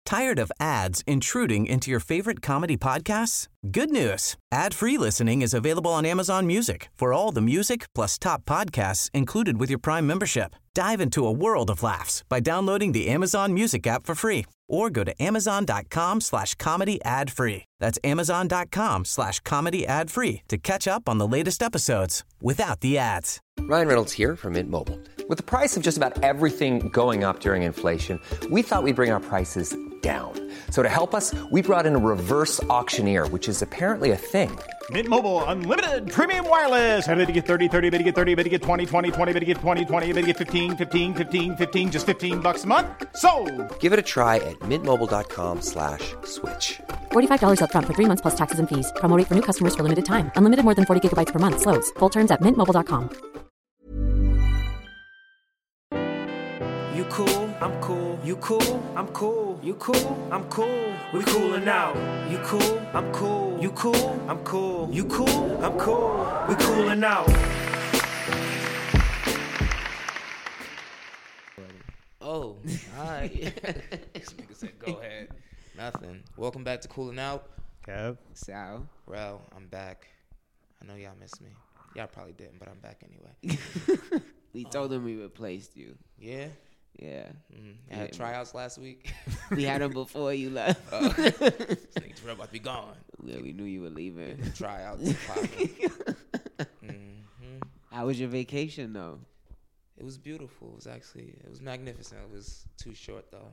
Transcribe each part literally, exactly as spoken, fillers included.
Tired of ads intruding into your favorite comedy podcasts? Good news. Ad-free listening is available on Amazon Music for all the music plus top podcasts included with your Prime membership. Dive into a world of laughs by downloading the Amazon Music app for free or go to amazon.com slash comedy ad free. That's amazon.com slash comedy ad free to catch up on the latest episodes without the ads. Ryan Reynolds here from Mint Mobile. With the price of just about everything going up during inflation, we thought we'd bring our prices down. So to help us, we brought in a reverse auctioneer, which is apparently a thing. Mint Mobile Unlimited Premium Wireless. How to get thirty, thirty, bit to get thirty, bit to get twenty, twenty, twenty, bit to get twenty, twenty, bit to get fifteen, fifteen, fifteen, fifteen, just fifteen bucks a month? Sold! Give it a try at mintmobile.com slash switch. forty-five dollars up front for three months plus taxes and fees. Promo rate for new customers for limited time. Unlimited more than forty gigabytes per month. Slows full terms at mint mobile dot com. You cool, I'm cool. You cool, I'm cool. You cool, I'm cool. We coolin' out. You cool, I'm cool. You cool, I'm cool. You cool, I'm cool. We coolin' out. Oh, all right. This nigga said, go ahead. Nothing. Welcome back to Coolin' Out. Kev. Sal. Rel, I'm back. I know y'all missed me. Y'all probably didn't, but I'm back anyway. We told them we replaced you. Yeah? Yeah. Mm. I had Yeah. tryouts last week. We had them before you left. Uh, this nigga's real about to be gone. Yeah, we knew you were leaving. Tryouts. mm-hmm. How was your vacation, though? It was beautiful. It was actually, it was magnificent. It was too short, though.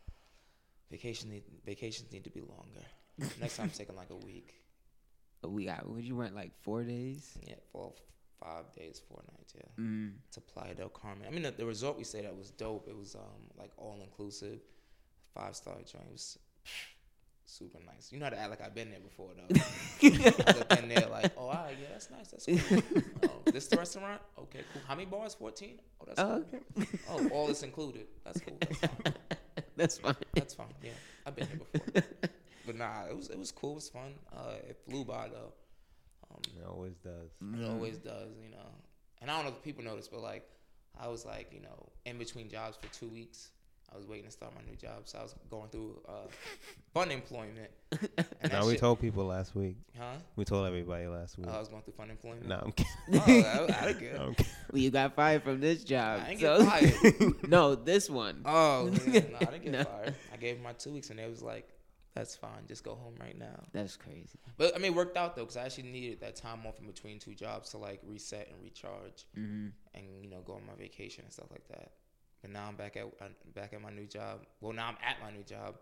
Vacation need, vacations need to be longer. Next time I'm taking like a week. We got, would you went like four days? Yeah, four, five days, four nights, yeah. Mm. To Playa del Carmen. I mean, the, the resort we stayed at was dope. It was um like all-inclusive, five-star joint. It was super nice. You know how to act like I've been there before, though. I looked in there like, oh, all right, yeah, that's nice. That's cool. Oh, this the restaurant? Okay, cool. How many bars? fourteen? Oh, that's Oh, cool. okay. Oh, all this included. That's cool. That's fine. That's fine. That's fine, yeah. I've been there before. But nah, it was it was cool. It was fun. Uh, it flew by, though. Um, It always does. It always does, you know. And I don't know if people notice, but like, I was like, you know, in between jobs for two weeks. I was waiting to start my new job, so I was going through uh, fun employment. And No, that we shit- told people last week. Huh? We told everybody last week. Oh, I was going through fun employment. No, I'm kidding. Oh, I, I didn't get I'm it. kidding. Well, you got fired from this job. I ain't so- get fired. No, this one. Oh, yeah, no, I didn't get No. fired. I gave them my two weeks, and they was like, "That's fine. Just go home right now." That's crazy. But I mean, it worked out though, because I actually needed that time off in between two jobs to like reset and recharge, Mm-hmm. and you know, go on my vacation and stuff like that. But now I'm back at uh, back at my new job. Well, now I'm at my new job.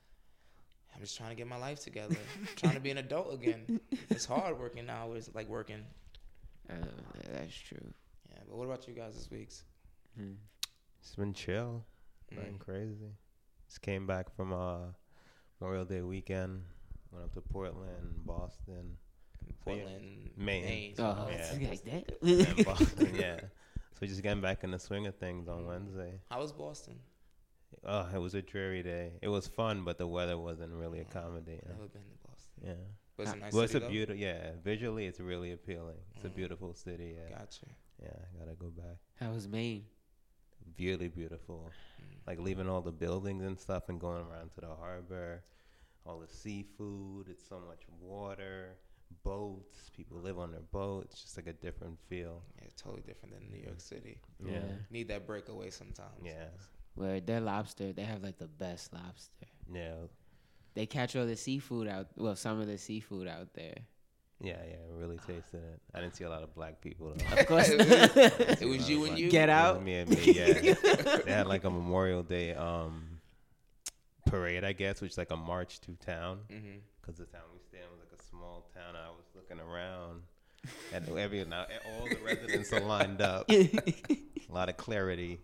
I'm just trying to get my life together. Trying to be an adult again. It's hard working now. It's like working. Uh, that's true. Yeah. But what about you guys this week? Hmm. It's been chill. Nothing Mm. crazy. Just came back from uh, Memorial Day weekend. Went up to Portland, Boston. So, yeah. Portland, Maine. Maine. Oh, Yeah. it's like that. And Boston, yeah. So just getting back in the swing of things on Wednesday. How was Boston? Oh, it was a dreary day. It was fun, but the weather wasn't really accommodating. Never been to Boston. Yeah. But it's a nice Well, it's city, a though? beautiful, yeah. Visually, it's really appealing. It's a Mm. beautiful city. Yeah. Gotcha. Yeah, I gotta go back. How was Maine? Really beautiful. Mm. Like leaving all the buildings and stuff and going around to the harbor, all the seafood. It's so much water, boats. People live on their boats. Just like a different feel. Yeah, it's totally different than New York City. Yeah. Need that breakaway sometimes. Yeah. Where their lobster, they have like the best lobster. Yeah. They catch all the seafood out. Well, some of the seafood out there. Yeah, yeah, I really tasted it. I didn't see a lot of black people though. Of course. It was you and you. Get It was out. me and me, yeah. They had like a Memorial Day um parade, I guess, which is like a march to town. Mm-hmm. Because the town we stay in was like a small town. And I was looking around, and every now all the residents are lined up. A lot of clarity,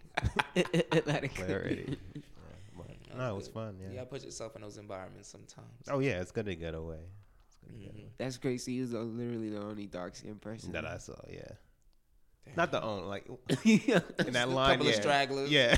clarity. Yeah, but, no, it was fun. Yeah. You gotta put yourself in those environments sometimes. Oh yeah, it's good to get away. It's good to get Mhm. away. That's crazy. He was the- literally the only dark skinned person. That I saw. Yeah. Damn. Not the only like Yeah. in that A line. couple yeah. of stragglers. Yeah.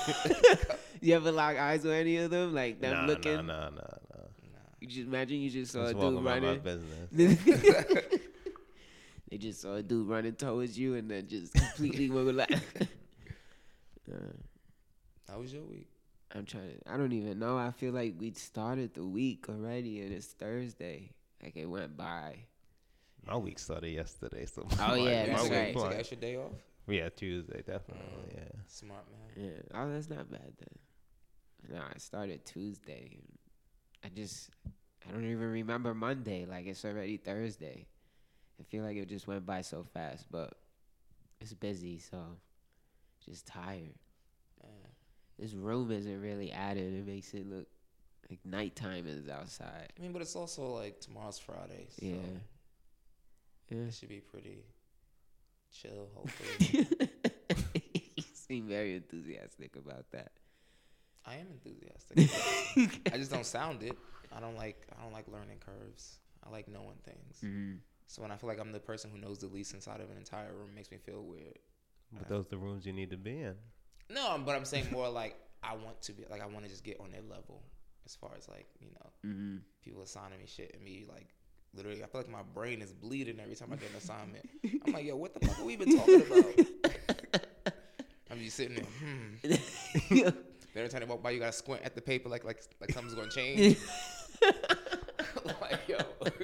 You ever lock eyes with any of them? Like them nah, looking? nah, nah, nah, nah. You just imagine you just saw Just a walking dude about my running. business. They just saw a dude running towards you and then just completely were like. uh, How was your week? I'm trying to, I don't even know. I feel like we started the week already and it's Thursday. Like it went by. My week started yesterday. So Oh, my, yeah, my that's week right. You took flying. an extra day off? Yeah, Tuesday, definitely, yeah. Smart, man. Yeah. Oh, that's not bad then. No, I started Tuesday. I just, I don't even remember Monday. Like it's already Thursday. I feel like it just went by so fast, but it's busy, so just tired. Man. This room isn't really added. It makes it look like nighttime is outside. I mean, but it's also like tomorrow's Friday. So Yeah. Yeah. it should be pretty chill, hopefully. You seem very enthusiastic about that. I am enthusiastic. I just don't sound it. I don't like I don't like learning curves. I like knowing things. Mm-hmm. So when I feel like I'm the person who knows the least inside of an entire room, it makes me feel weird. But those are the rooms you need to be in. No, but I'm saying more like I want to be like I want to just get on their level as far as like, you know, Mm-hmm. people assigning me shit and me like literally I feel like my brain is bleeding every time I get an assignment. I'm like, yo, what the fuck have we been talking about? I'm just sitting there, hmm. Every time they walk by, you gotta squint at the paper like like like something's gonna change. Like, yo.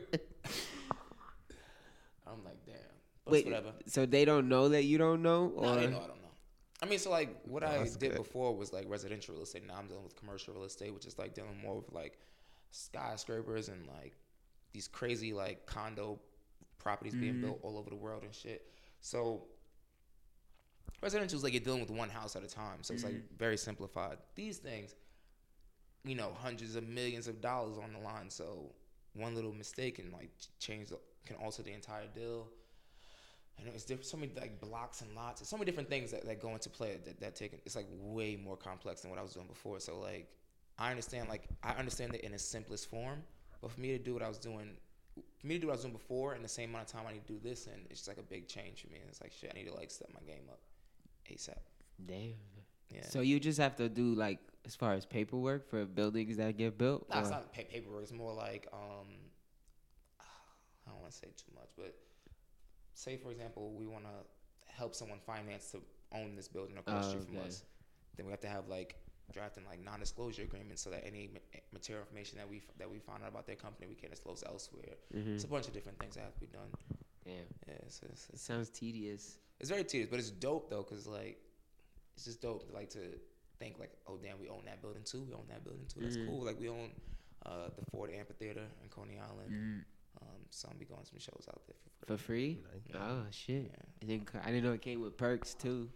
I'm like, damn. But Wait, whatever. so they don't know that you don't know? Or? No, they know I don't know. I mean, so like what Oh, I that's did good. before was like residential real estate. Now I'm dealing with commercial real estate, which is like dealing more with like skyscrapers and like these crazy like condo properties being Mm-hmm. built all over the world and shit. So residential is like you're dealing with one house at a time. So it's like very simplified. These things, you know, hundreds of millions of dollars on the line. So one little mistake can like change, the, can alter the entire deal. And it's different, so many like blocks and lots, and so many different things that, that go into play that, that take, it's like way more complex than what I was doing before. So like, I understand, like, I understand it in its simplest form, but for me to do what I was doing, for me to do what I was doing before in the same amount of time I need to do this, and it's just like a big change for me. And it's like, shit, I need to like step my game up ASAP. Damn. Yeah. So you just have to do like as far as paperwork for buildings that get built? Nah, it's or- not pa- paperwork. It's more like, um, I don't want to say too much, but say, for example, we want to help someone finance to own this building across the Oh, street from okay. us. Then we have to have like drafting like non-disclosure agreements so that any ma- material information that we f- that we find out about their company we can't disclose elsewhere. Mhm. It's a bunch of different things that have to be done. Damn. Yeah, it's it's, It it's, sounds tedious. it's very tedious, but it's dope though, cause like it's just dope to like to think like, oh damn, we own that building too. We own that building too. That's Mhm. cool. Like we own uh, the Ford Amphitheater in Coney Island. Mm. Um, so I'm be going to some shows out there for For free? Nice. Oh shit! Yeah. It didn't, co- I didn't know it came with perks too.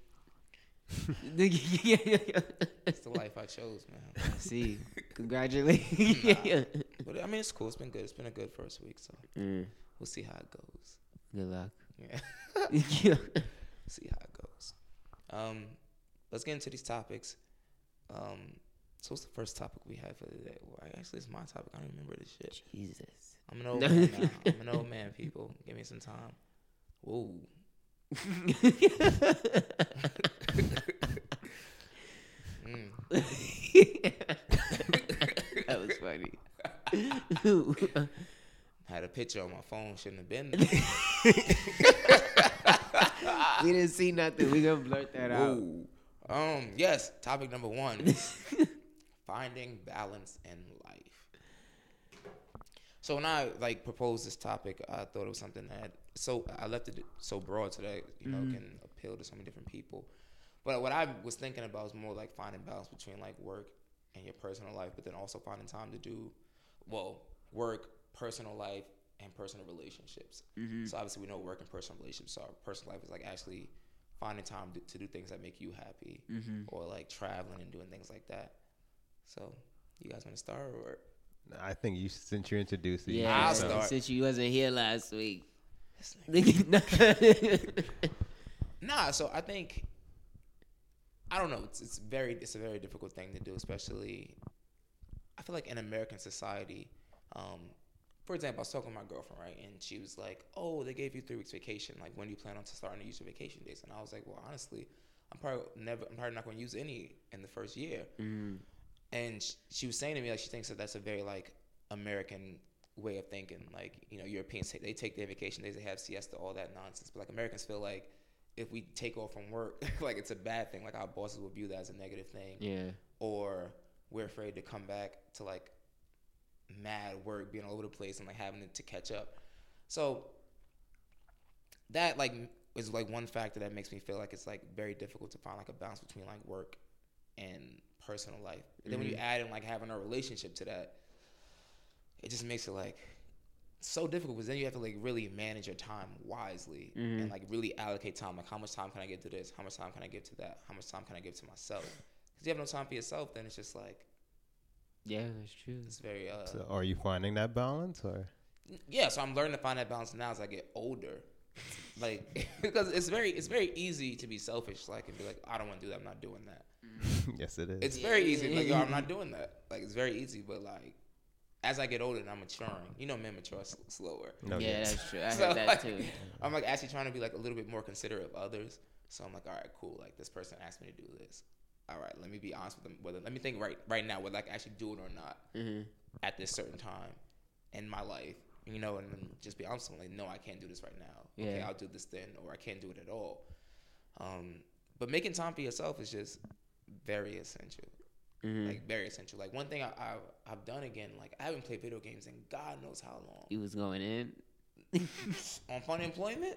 It's the life I chose, man. I see. Congratulations. But I mean, it's cool. It's been good. It's been a good first week, so Mm. we'll see how it goes. Good luck. Yeah, Yeah. see how it goes. Um, let's get into these topics. Um, so what's the first topic we have for the day? Well, actually, it's my topic. I don't remember this shit. Jesus. I'm an old man now. I'm an old man, people. Give me some time. Whoa. Mm. That was funny. Had a picture on my phone. Shouldn't have been. We didn't see nothing. We gonna blurt that out. Whoa. Um. Yes. Topic number one: finding balance in life. So when I like proposed this topic, I thought it was something that so I left it so broad so that you know can appeal to so many different people. But what I was thinking about was more like finding balance between like work and your personal life, but then also finding time to do, well, work, personal life, and personal relationships. So obviously we know work and personal relationships are personal life is like actually finding time to, to do things that make you happy, or like traveling and doing things like that. So you guys want to start or? I think you since you're introduced, you Yeah, I'll should start. since you wasn't here last week. Nah, so I think I don't know. It's it's very it's a very difficult thing to do, especially I feel like in American society. Um, for example, I was talking to my girlfriend, right, and she was like, "Oh, they gave you three weeks vacation. Like, when do you plan on to starting to use your vacation days?" And I was like, "Well, honestly, I'm probably never. I'm probably not going to use any in the first year." Mm. And sh- she was saying to me like she thinks that that's a very like American way of thinking. Like, you know, Europeans take, they take their vacation days, they have siesta, all that nonsense. But like Americans feel like if we take off from work, like it's a bad thing. Like our bosses will view that as a negative thing. Yeah. Or we're afraid to come back to like mad work, being all over the place, and like having to catch up. So that like is like one factor that makes me feel like it's like very difficult to find like a balance between like work and personal life. But then mm-hmm. when you add in like having a relationship to that, it just makes it like so difficult, because then you have to like really manage your time wisely mm-hmm. and like really allocate time. Like, how much time can I give to this? How much time can I give to that? How much time can I give to myself? Because you have no time for yourself, then it's just like, yeah, that's true. It's very. Uh, so, are you finding that balance, or? Yeah, so I'm learning to find that balance now as I get older. Like, because it's very, it's very easy to be selfish, like, and be like, I don't want to do that. I'm not doing that. Yes, it is. It's very easy. Like, yo, I'm not doing that. Like, it's very easy, but like, as I get older and I'm maturing, you know, men mature s- slower. No, yeah, yes. That's true. I so, heard that like, too. I'm like actually trying to be like a little bit more considerate of others. So I'm like, all right, cool. Like, this person asked me to do this. All right, let me be honest with them. Whether let me think right right now whether I can actually do it or not mm-hmm. at this certain time in my life. You know, and then just be honest with them, like, no, I can't do this right now. Yeah. Okay, I'll do this then, or I can't do it at all. Um, but making time for yourself is just very essential. Mm-hmm. Like, very essential. Like, one thing I, I, I've done again, like, I haven't played video games in God knows how long. You was going in? On fun employment?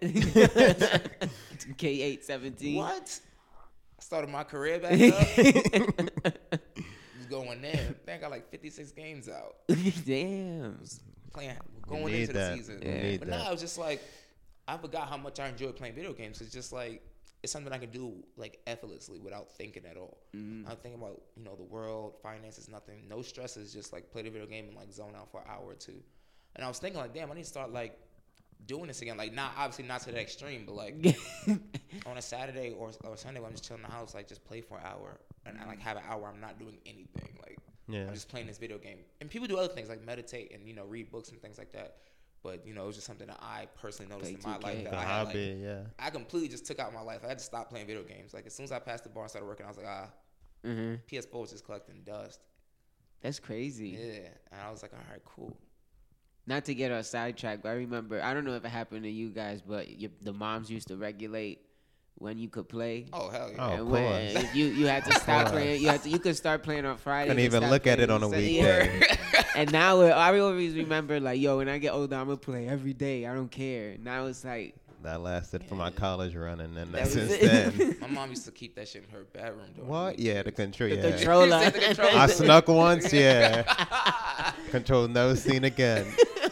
K eight seventeen. What? I started my career back up. Was going in. I think I got like fifty-six games out. Damn. Was playing, going into that. the season. Yeah. But now I was just like, I forgot how much I enjoy playing video games. It's just like, it's something I can do like effortlessly without thinking at all. Mm-hmm. I'm thinking about, you know, the world, finances, nothing, no stresses, just like play the video game and like zone out for an hour or two. And I was thinking like, damn, I need to start like doing this again. Like, not obviously not to that extreme, but like on a Saturday or, or Sunday when I'm just chilling in the house, like just play for an hour and I like have an hour I'm not doing anything. Like, yeah. I'm just playing this video game. And people do other things like meditate and, you know, read books and things like that. But, you know, it was just something that I personally noticed Play in my life. That the I had, hobby, like, yeah. I completely just took out my life. I had to stop playing video games. Like, as soon as I passed the bar and started working, I was like, ah, mm-hmm. P S four was just collecting dust. That's crazy. Yeah. And I was like, all right, cool. Not to get us sidetracked, but I remember, I don't know if it happened to you guys, but your, the moms used to regulate when you could play. Oh, hell yeah. Oh, and of when, course. If you, you had to stop playing, you had to, you could start playing on Friday. Couldn't even look at it on a weekday. And now I always remember, like, yo, when I get older, I'm going to play every day. I don't care. Now it's like. That lasted yeah. for my college run, and then that since it. then. My mom used to keep that shit in her bedroom. What? Yeah, the control. The yeah. controller. the controller. I snuck once, yeah. Control never seen again.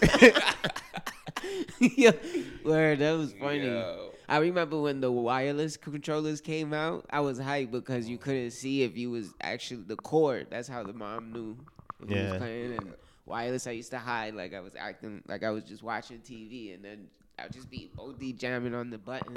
Yo, word, that was funny. Yo. I remember when the wireless controllers came out, I was hyped because you couldn't see if you was actually the cord. That's how the mom knew if you Yeah. was playing. And wireless, I used to hide like I was acting like I was just watching T V, and then I would just be O D jamming on the button.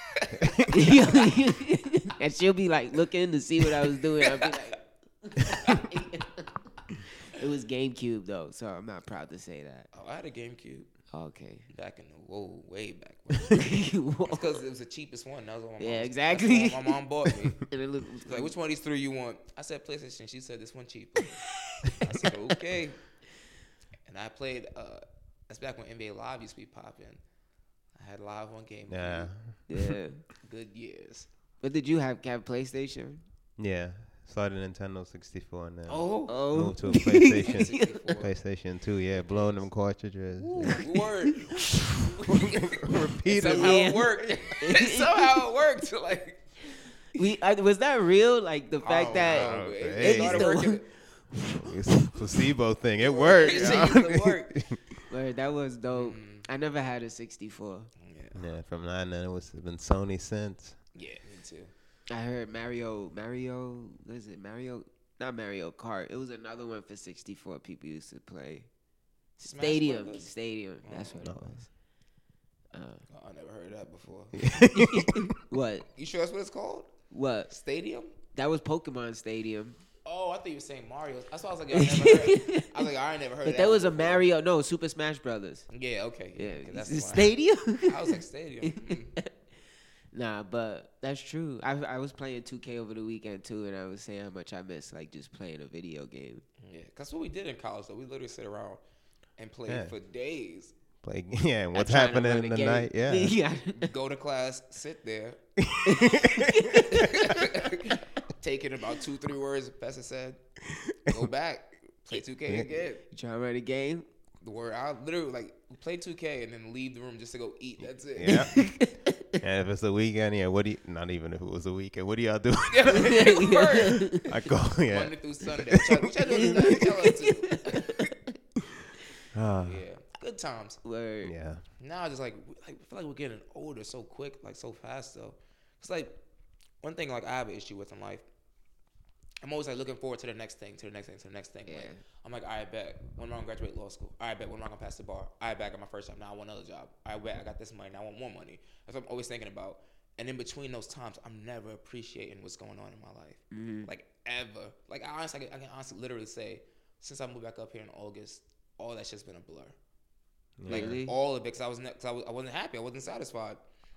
And she'll be like looking to see what I was doing. I'd be like, it was GameCube though, so I'm not proud to say that. Oh, I had a GameCube. Okay. Back in the whoa, way back. Because it was the cheapest one. That was what my mom. Yeah, exactly. That's what my mom bought me. And it looked, She's like, which one of these three you want? I said PlayStation. She said this one cheaper. I said okay. And I played. Uh, that's back when N B A Live used to be popping. I had Live on GameCube. Yeah. yeah. Good years. But did you have have PlayStation? Yeah. Started Nintendo sixty-four and then Oh. Oh. moved to a PlayStation. sixty-four. PlayStation two, yeah. Blowing them cartridges. Ooh, Yeah. word. Repeatedly. Somehow it worked. Somehow it worked. Like. We I, was that real? Like the fact Oh, that wow. it It used started to working. work. It's a placebo thing. It worked. It yo. used to work. Word, that was dope. Mm. I never had a sixty-four. Yeah. Yeah, from nine then it was it's been Sony since. Yeah, me too. I heard Mario, Mario, what is it? Mario, not Mario Kart. It was another one for sixty-four people used to play. Smash Stadium, Brothers? Stadium. That's what No. it was. Uh, Oh, I never heard that before. what? You sure that's what it's called? What? Stadium? That was Pokemon Stadium. Oh, I thought you were saying Mario. That's why I was like, I never heard. I was like, I ain't never heard But that. there was a before. Mario, no, Super Smash Brothers. Yeah, okay. Yeah, okay, that's it's why. Stadium. I was like, Stadium. Mm. Nah, but that's true. I I was playing two K over the weekend too, and I was saying how much I miss like just playing a video game. Yeah, that's what we did in college, though. We literally sit around and play Yeah. for days. Like, yeah, and what's I'm trying to happening run in a the game. night? Yeah. yeah. Go to class, sit there. Taking about two, three words, the professor said. go back, play two K again. You trying to run a game? The word I literally like play two K and then leave the room just to go eat. That's it. Yeah. And if it's a weekend, yeah, what do you, not even if it was a weekend, what do y'all do? I go, yeah. Monday through Sunday. What y'all, what y'all doing tonight? Tell us to. Uh, Yeah. Good times. Word. yeah. Now I just like, like I feel like we're getting older so quick, like so fast though. It's like one thing like I have an issue with in life. I'm always like looking forward to the next thing, to the next thing, to the next thing. Yeah. Like, I'm like, I bet when am I gonna graduate law school? I bet when am I gonna pass the bar? I bet I got my first job. Now I want another job. I bet I got this money. Now I want more money. That's what I'm always thinking about. And in between those times, I'm never appreciating what's going on in my life, Mm-hmm. like ever. Like I honestly, I can, I can honestly, literally say, since I moved back up here in August, all that shit's been a blur. Like Really? all of it, cause I wasn't, cause I, was, I wasn't happy. I wasn't satisfied.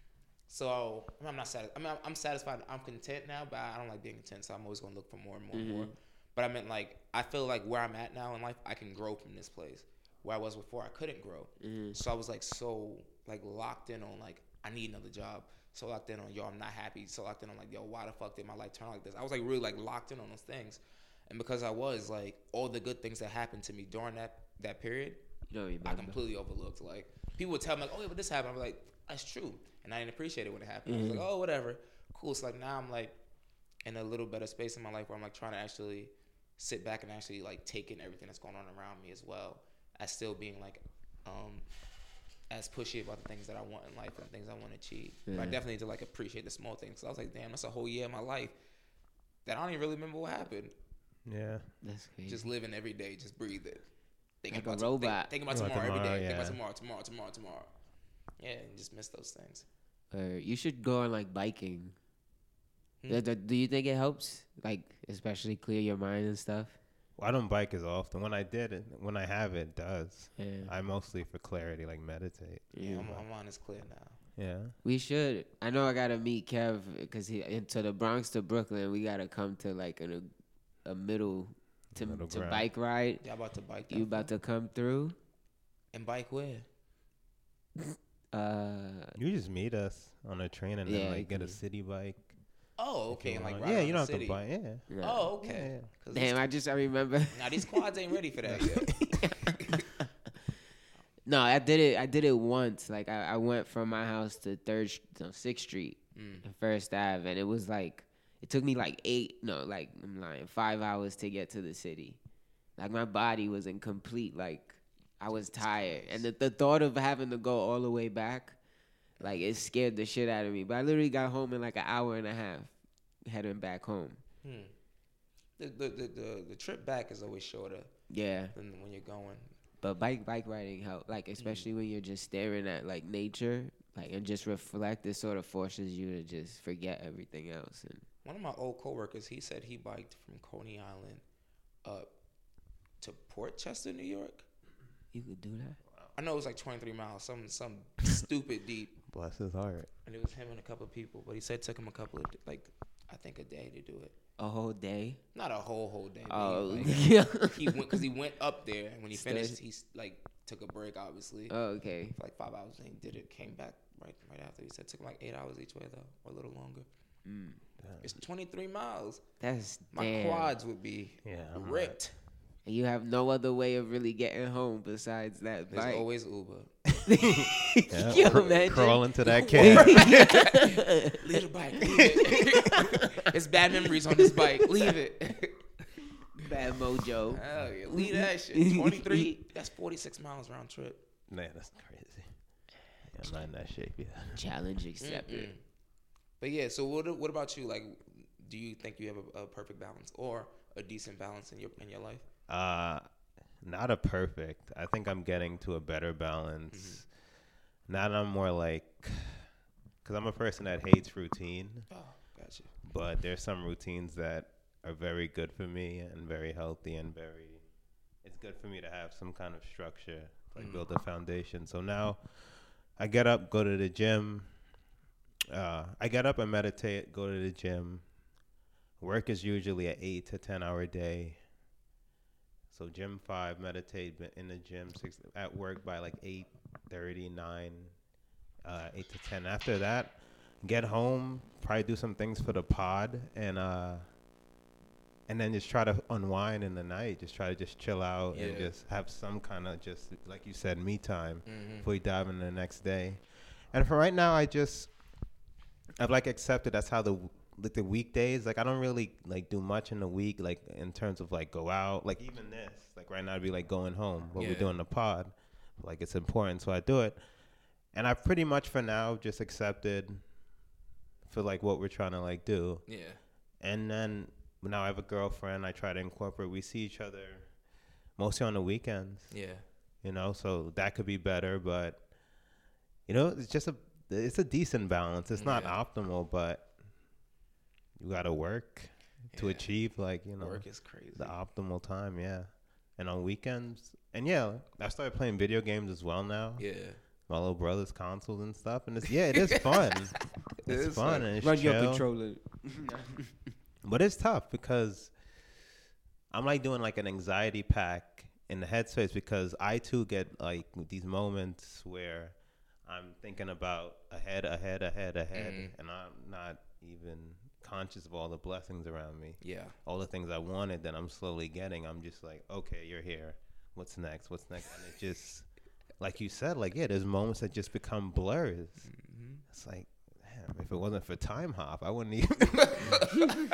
So I mean, I'm not satisfied. I mean, I'm, I'm satisfied. I'm content now, but I don't like being content. So I'm always gonna look for more and more Mm-hmm. and more. But I meant like I feel like where I'm at now in life, I can grow from this place. Where I was before, I couldn't grow. Mm-hmm. So I was like so like locked in on like I need another job. So locked in on yo, I'm not happy. So locked in on like yo, why the fuck did my life turn like this? I was like really like locked in on those things, and because I was like all the good things that happened to me during that that period, You don't remember. I completely overlooked. Like people would tell me like, oh yeah, but this happened. I'm like, that's true, and I didn't appreciate it when it happened. Mm-hmm. I was like, oh whatever, cool. So like now I'm like in a little better space in my life where I'm like trying to actually sit back and actually like take in everything that's going on around me as well as still being like um as pushy about the things that I want in life and things I want to achieve. Yeah. But I definitely need to like appreciate the small things. So I was like, damn, that's a whole year of my life that I don't even really remember what happened. Yeah. That's crazy. Just living every day, just breathe it. Thinking Like a about to- think- robot. Thinking about Think about tomorrow, every tomorrow, day. Think yeah. about tomorrow, tomorrow, tomorrow, tomorrow. Yeah, and just miss those things. Or you should go on like biking. Hmm. Do- Do do you think it helps? Like especially clear your mind and stuff. Well, I don't bike as often. When I did it, when I have it, it does. Yeah. I mostly for clarity, like meditate. Yeah, I'm, I'm on this clear now. Yeah. We should. I know I gotta meet Kev because he into the Bronx to Brooklyn. We gotta come to like a a middle to Middle to ground. bike ride. Y'all about to bike that You about to come through? And bike where? Uh, You just meet us on a train and Yeah, then like get a yeah. city bike. Oh, if okay. you And like want. ride yeah, around you the don't have city. to buy. Yeah. yeah. Oh, okay. Yeah. 'Cause Damn, I just I remember. now these quads ain't ready for that yet. No, I did it. I did it once. Like I, I went from my house to Third, no, Sixth Street, Mm. and First Ave, and it was like it took me like eight, no, like I'm lying, five hours to get to the city. Like my body was in complete like I was tired, and the the thought of having to go all the way back, like it scared the shit out of me. But I literally got home in like an hour and a half, heading back home. Hmm. The, the the the the trip back is always shorter Yeah. than when you're going. But bike bike riding help, like especially when you're just staring at like nature, like and just reflect. It sort of forces you to just forget everything else. And One of my old coworkers, he said he biked from Coney Island up to Port Chester, New York. you could do that. I know it was like twenty-three miles, some some stupid deep, Bless his heart. and it was him and a couple of people. But he said it took him a couple of like I think a day to do it. A whole day. Not a whole whole day. but Oh, he, like, yeah. he went because he went up there, and when he Stood. finished, he like took a break, obviously, Oh, okay. for like five hours, and he did it. Came back right right after. He said it took him like eight hours each way though, or a little longer. It's twenty-three miles. That's My damn. quads would be Yeah, I'm ripped. And you have no other way of really getting home besides that There's bike. always Uber. Yeah, Yo, cr- man, crawl into that cab. Leave the bike. Leave it. It's bad memories on this bike. Leave it. Bad mojo. Hell yeah. Leave that shit. twenty-three. That's forty-six miles round trip. Man, that's crazy. Yeah, I'm not in that shape yet. Challenge accepted. Mm-mm. But yeah, so what what about you? Like, do you think you have a, a perfect balance or a decent balance in your in your life? Uh, not a perfect. I think I'm getting to a better balance. Mm-hmm. Now that I'm more like, because I'm a person that hates routine, Oh, gotcha. but there's some routines that are very good for me and very healthy and very, it's good for me to have some kind of structure, like Mm. build a foundation. So now I get up, go to the gym. Uh, I get up and meditate, go to the gym. Work is usually an eight to ten hour day. So gym five, meditate in the gym, six at work by like eight thirty, nine, uh, eight to ten. After that, get home, probably do some things for the pod, and uh, and then just try to unwind in the night. Just try to just chill out Yeah. and just have some kind of just, like you said, me time Mhm. before you dive into the next day. And for right now, I just, I've like accepted that's how the, like the weekdays, like I don't really like do much in the week, like in terms of like go out, like even this, like right now it'd be like going home, what Yeah. we're doing the pod, like it's important, so I do it. And I pretty much for now just accepted for like what we're trying to like do. Yeah. And then now I have a girlfriend. I try to incorporate. We see each other mostly on the weekends. Yeah. You know, so that could be better, but you know, it's just a it's a decent balance. It's not Yeah. optimal, but you got to work to Yeah. achieve like, you know, Work is crazy. the optimal time, yeah. And on weekends, and yeah, I started playing video games as well now. Yeah. My little brother's consoles and stuff, and it's yeah, it is fun. It It's is fun fun. and it's Run your chill. controller. But it's tough because I'm like doing like an anxiety pack in the headspace because I too get like these moments where I'm thinking about ahead, ahead, ahead, ahead, Mhm. and I'm not even conscious of all the blessings around me. Yeah. All the things I wanted that I'm slowly getting. I'm just like, okay, you're here. What's next? What's next? And it just, like you said, like, yeah, there's moments that just become blurs. Mm-hmm. It's like, damn, if it wasn't for Time Hop, I wouldn't even.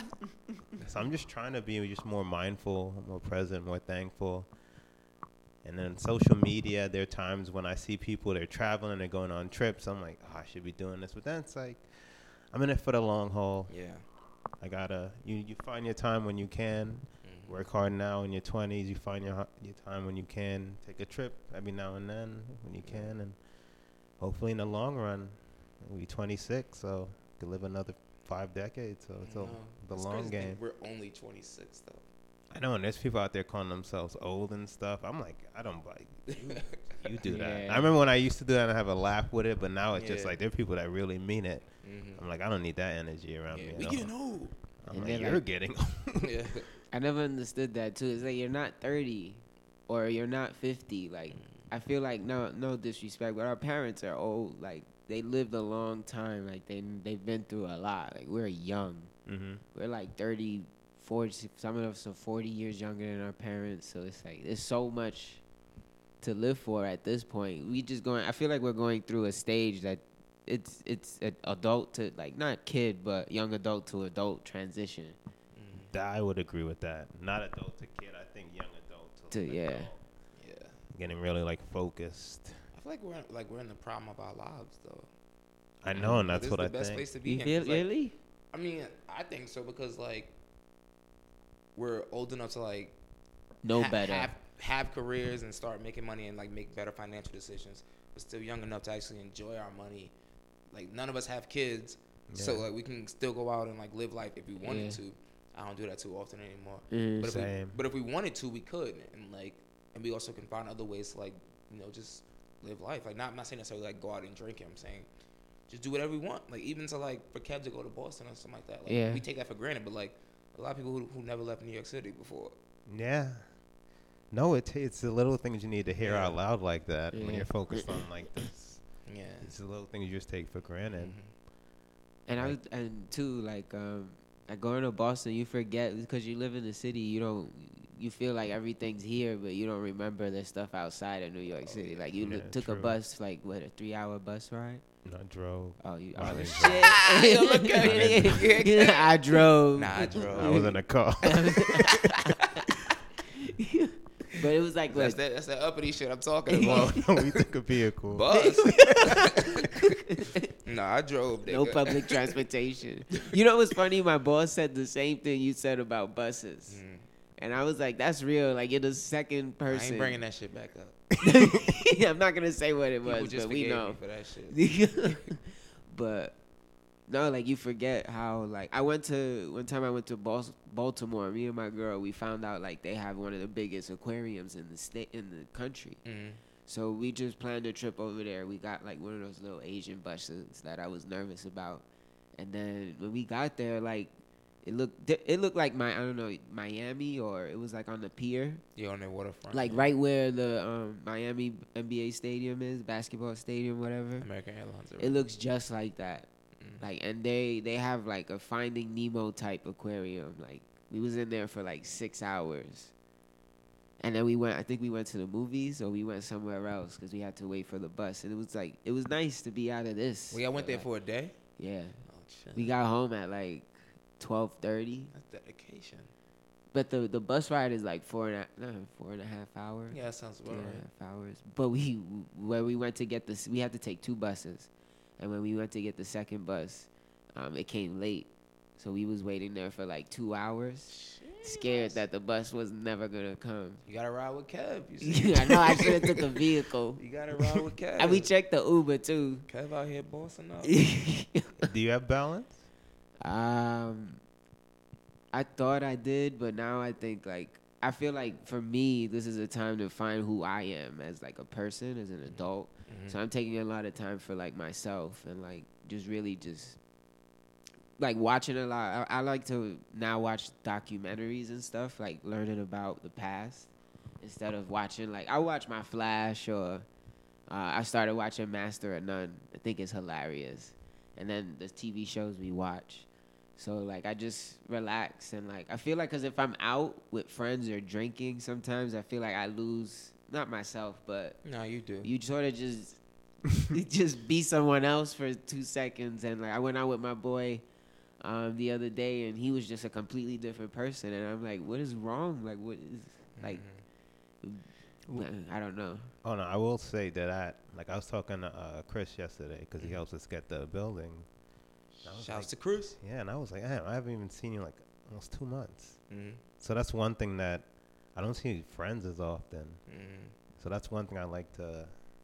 So I'm just trying to be just more mindful, more present, more thankful. And then social media, there are times when I see people, they're traveling, they're going on trips. I'm like, oh, I should be doing this. But then it's like, I'm in it for the long haul. Yeah. I gotta, you, you find your time when you can. Mm-hmm. Work hard now in your twenties. You find your your time when you can. Take a trip every now and then when you can. And hopefully in the long run, we'll be twenty-six, so we could live another five decades. So it's a, No, the it's long crazy to think game. We're only twenty-six though. I know, and there's people out there calling themselves old and stuff. I'm like, I don't like you, you do that. Yeah. I remember when I used to do that and have a laugh with it, but now it's just Yeah. like there are people that really mean it. Mm-hmm. I'm like, I don't need that energy around Yeah, me. we at all. getting old. I'm And like, they're you're like- getting old. Yeah. I never understood that too. It's like you're not thirty or you're not fifty. Like I feel like no no disrespect, but our parents are old. Like they lived a long time. Like they they've been through a lot. Like we're young. Mm-hmm. We're like thirty, forty. Some of us are forty years younger than our parents. So it's like there's so much to live for at this point. We just going. I feel like we're going through a stage that it's it's an adult to like not kid but young adult to adult transition. I would agree with that. Not adult to kid. I think young adult to, To- like, yeah. adult. Yeah. Getting really like focused. I feel like we're in, like we're in the prime of our lives though. I know, and that's This what is I the best think. place to be You in, feel 'cause, like, really? I mean, I think so because like we're old enough to like No ha- better. have have careers and start making money and like make better financial decisions. But still young enough to actually enjoy our money. Like none of us have kids, so Yeah. like we can still go out and like live life if we wanted Yeah. to. I don't do that too often anymore. Mhm. But if we, Same. but if we wanted to, we could, and like, and we also can find other ways to like, you know, just live life. Like, not I'm not saying necessarily like go out and drink. I'm saying just do whatever we want. Like even to like for Kev to go to Boston or something like that. Like, Yeah. we take that for granted, but like a lot of people who, who never left New York City before. Yeah. No, it it's the little things you need to hear Yeah. out loud like that when Yeah. you're focused on like this. Yeah. It's the little things you just take for granted. Mhm. And I was, and too like um like going to Boston, you forget because you live in the city. You don't you feel like everything's here, but you don't remember the stuff outside of New York City. Like you Yeah, look, took a true. bus, like what a three hour bus ride. And I drove. Oh, you I oh didn't shit! Yo, look at Yeah, I drove. Nah, I drove. I was in a car. But it was like That's what? that. That's that uppity shit I'm talking about. Well, no, we took a vehicle. Bus. No, I drove. No nigga. public transportation. You know what's funny? My boss said the same thing you said about buses. Mm. And I was like, that's real. Like, you're the second I person. ain't bringing that shit back up. I'm not going to say what it People was, just but we forgave know. me for that shit. But, no, like, you forget how, like, I went to, one time I went to Bal- Baltimore. Me and my girl, we found out, like, they have one of the biggest aquariums in the state, in the country. Mhm. So we just planned a trip over there. We got like one of those little Asian buses that I was nervous about. And then when we got there, like it looked it looked like my I don't know Miami, or it was like on the pier, You on the waterfront. like right where the um, Miami N B A stadium is, basketball stadium, whatever. American Airlines. It looks just like that. Mm. Like and they they have like a Finding Nemo type aquarium, like We was in there for like six hours. And then we went, I think we went to the movies or we went somewhere else because we had to wait for the bus. And it was like, it was nice to be out of this. We all went there like, for a day? Yeah. Oh, shit. We got home at like twelve thirty. That's dedication. But the, the bus ride is like four and a, no, four and a half hours. Yeah, that sounds about Four right. and a half hours. But we, where we went to get this, we had to take two buses. And when we went to get the second bus, um, it came late. So we was waiting there for like two hours. Scared that the bus was never gonna come. You gotta ride with Kev. You see? I know I should have took a vehicle. You gotta ride with Kev. And we checked the Uber too. Kev out here bossing up. Do you have balance? um, I thought I did, but now I think like I feel like for me, this is a time to find who I am as like a person, as an adult. Mm-hmm. So I'm taking a lot of time for like myself and like just really just. Like watching a lot. I, I like to now watch documentaries and stuff, like learning about the past instead of watching. Like I watch my Flash or uh, I started watching Master of None. I think it's hilarious, and then the T V shows we watch. So like I just relax and like I feel like because if I'm out with friends or drinking, sometimes I feel like I lose not myself, but No, you do. you sort of just just be someone else for two seconds. And like I went out with my boy. Um, the other day, and he was just a completely different person, and I'm like, what is wrong? Like, what is like? Mm-hmm. I don't know. Oh no, I will say that I like I was talking to uh, Chris yesterday because he helps us get the building. Shouts like, to Chris. Yeah, and I was like, damn, I haven't even seen you in like almost two months. Mm-hmm. So that's one thing that I don't see friends as often. Mm-hmm. So that's one thing I like to.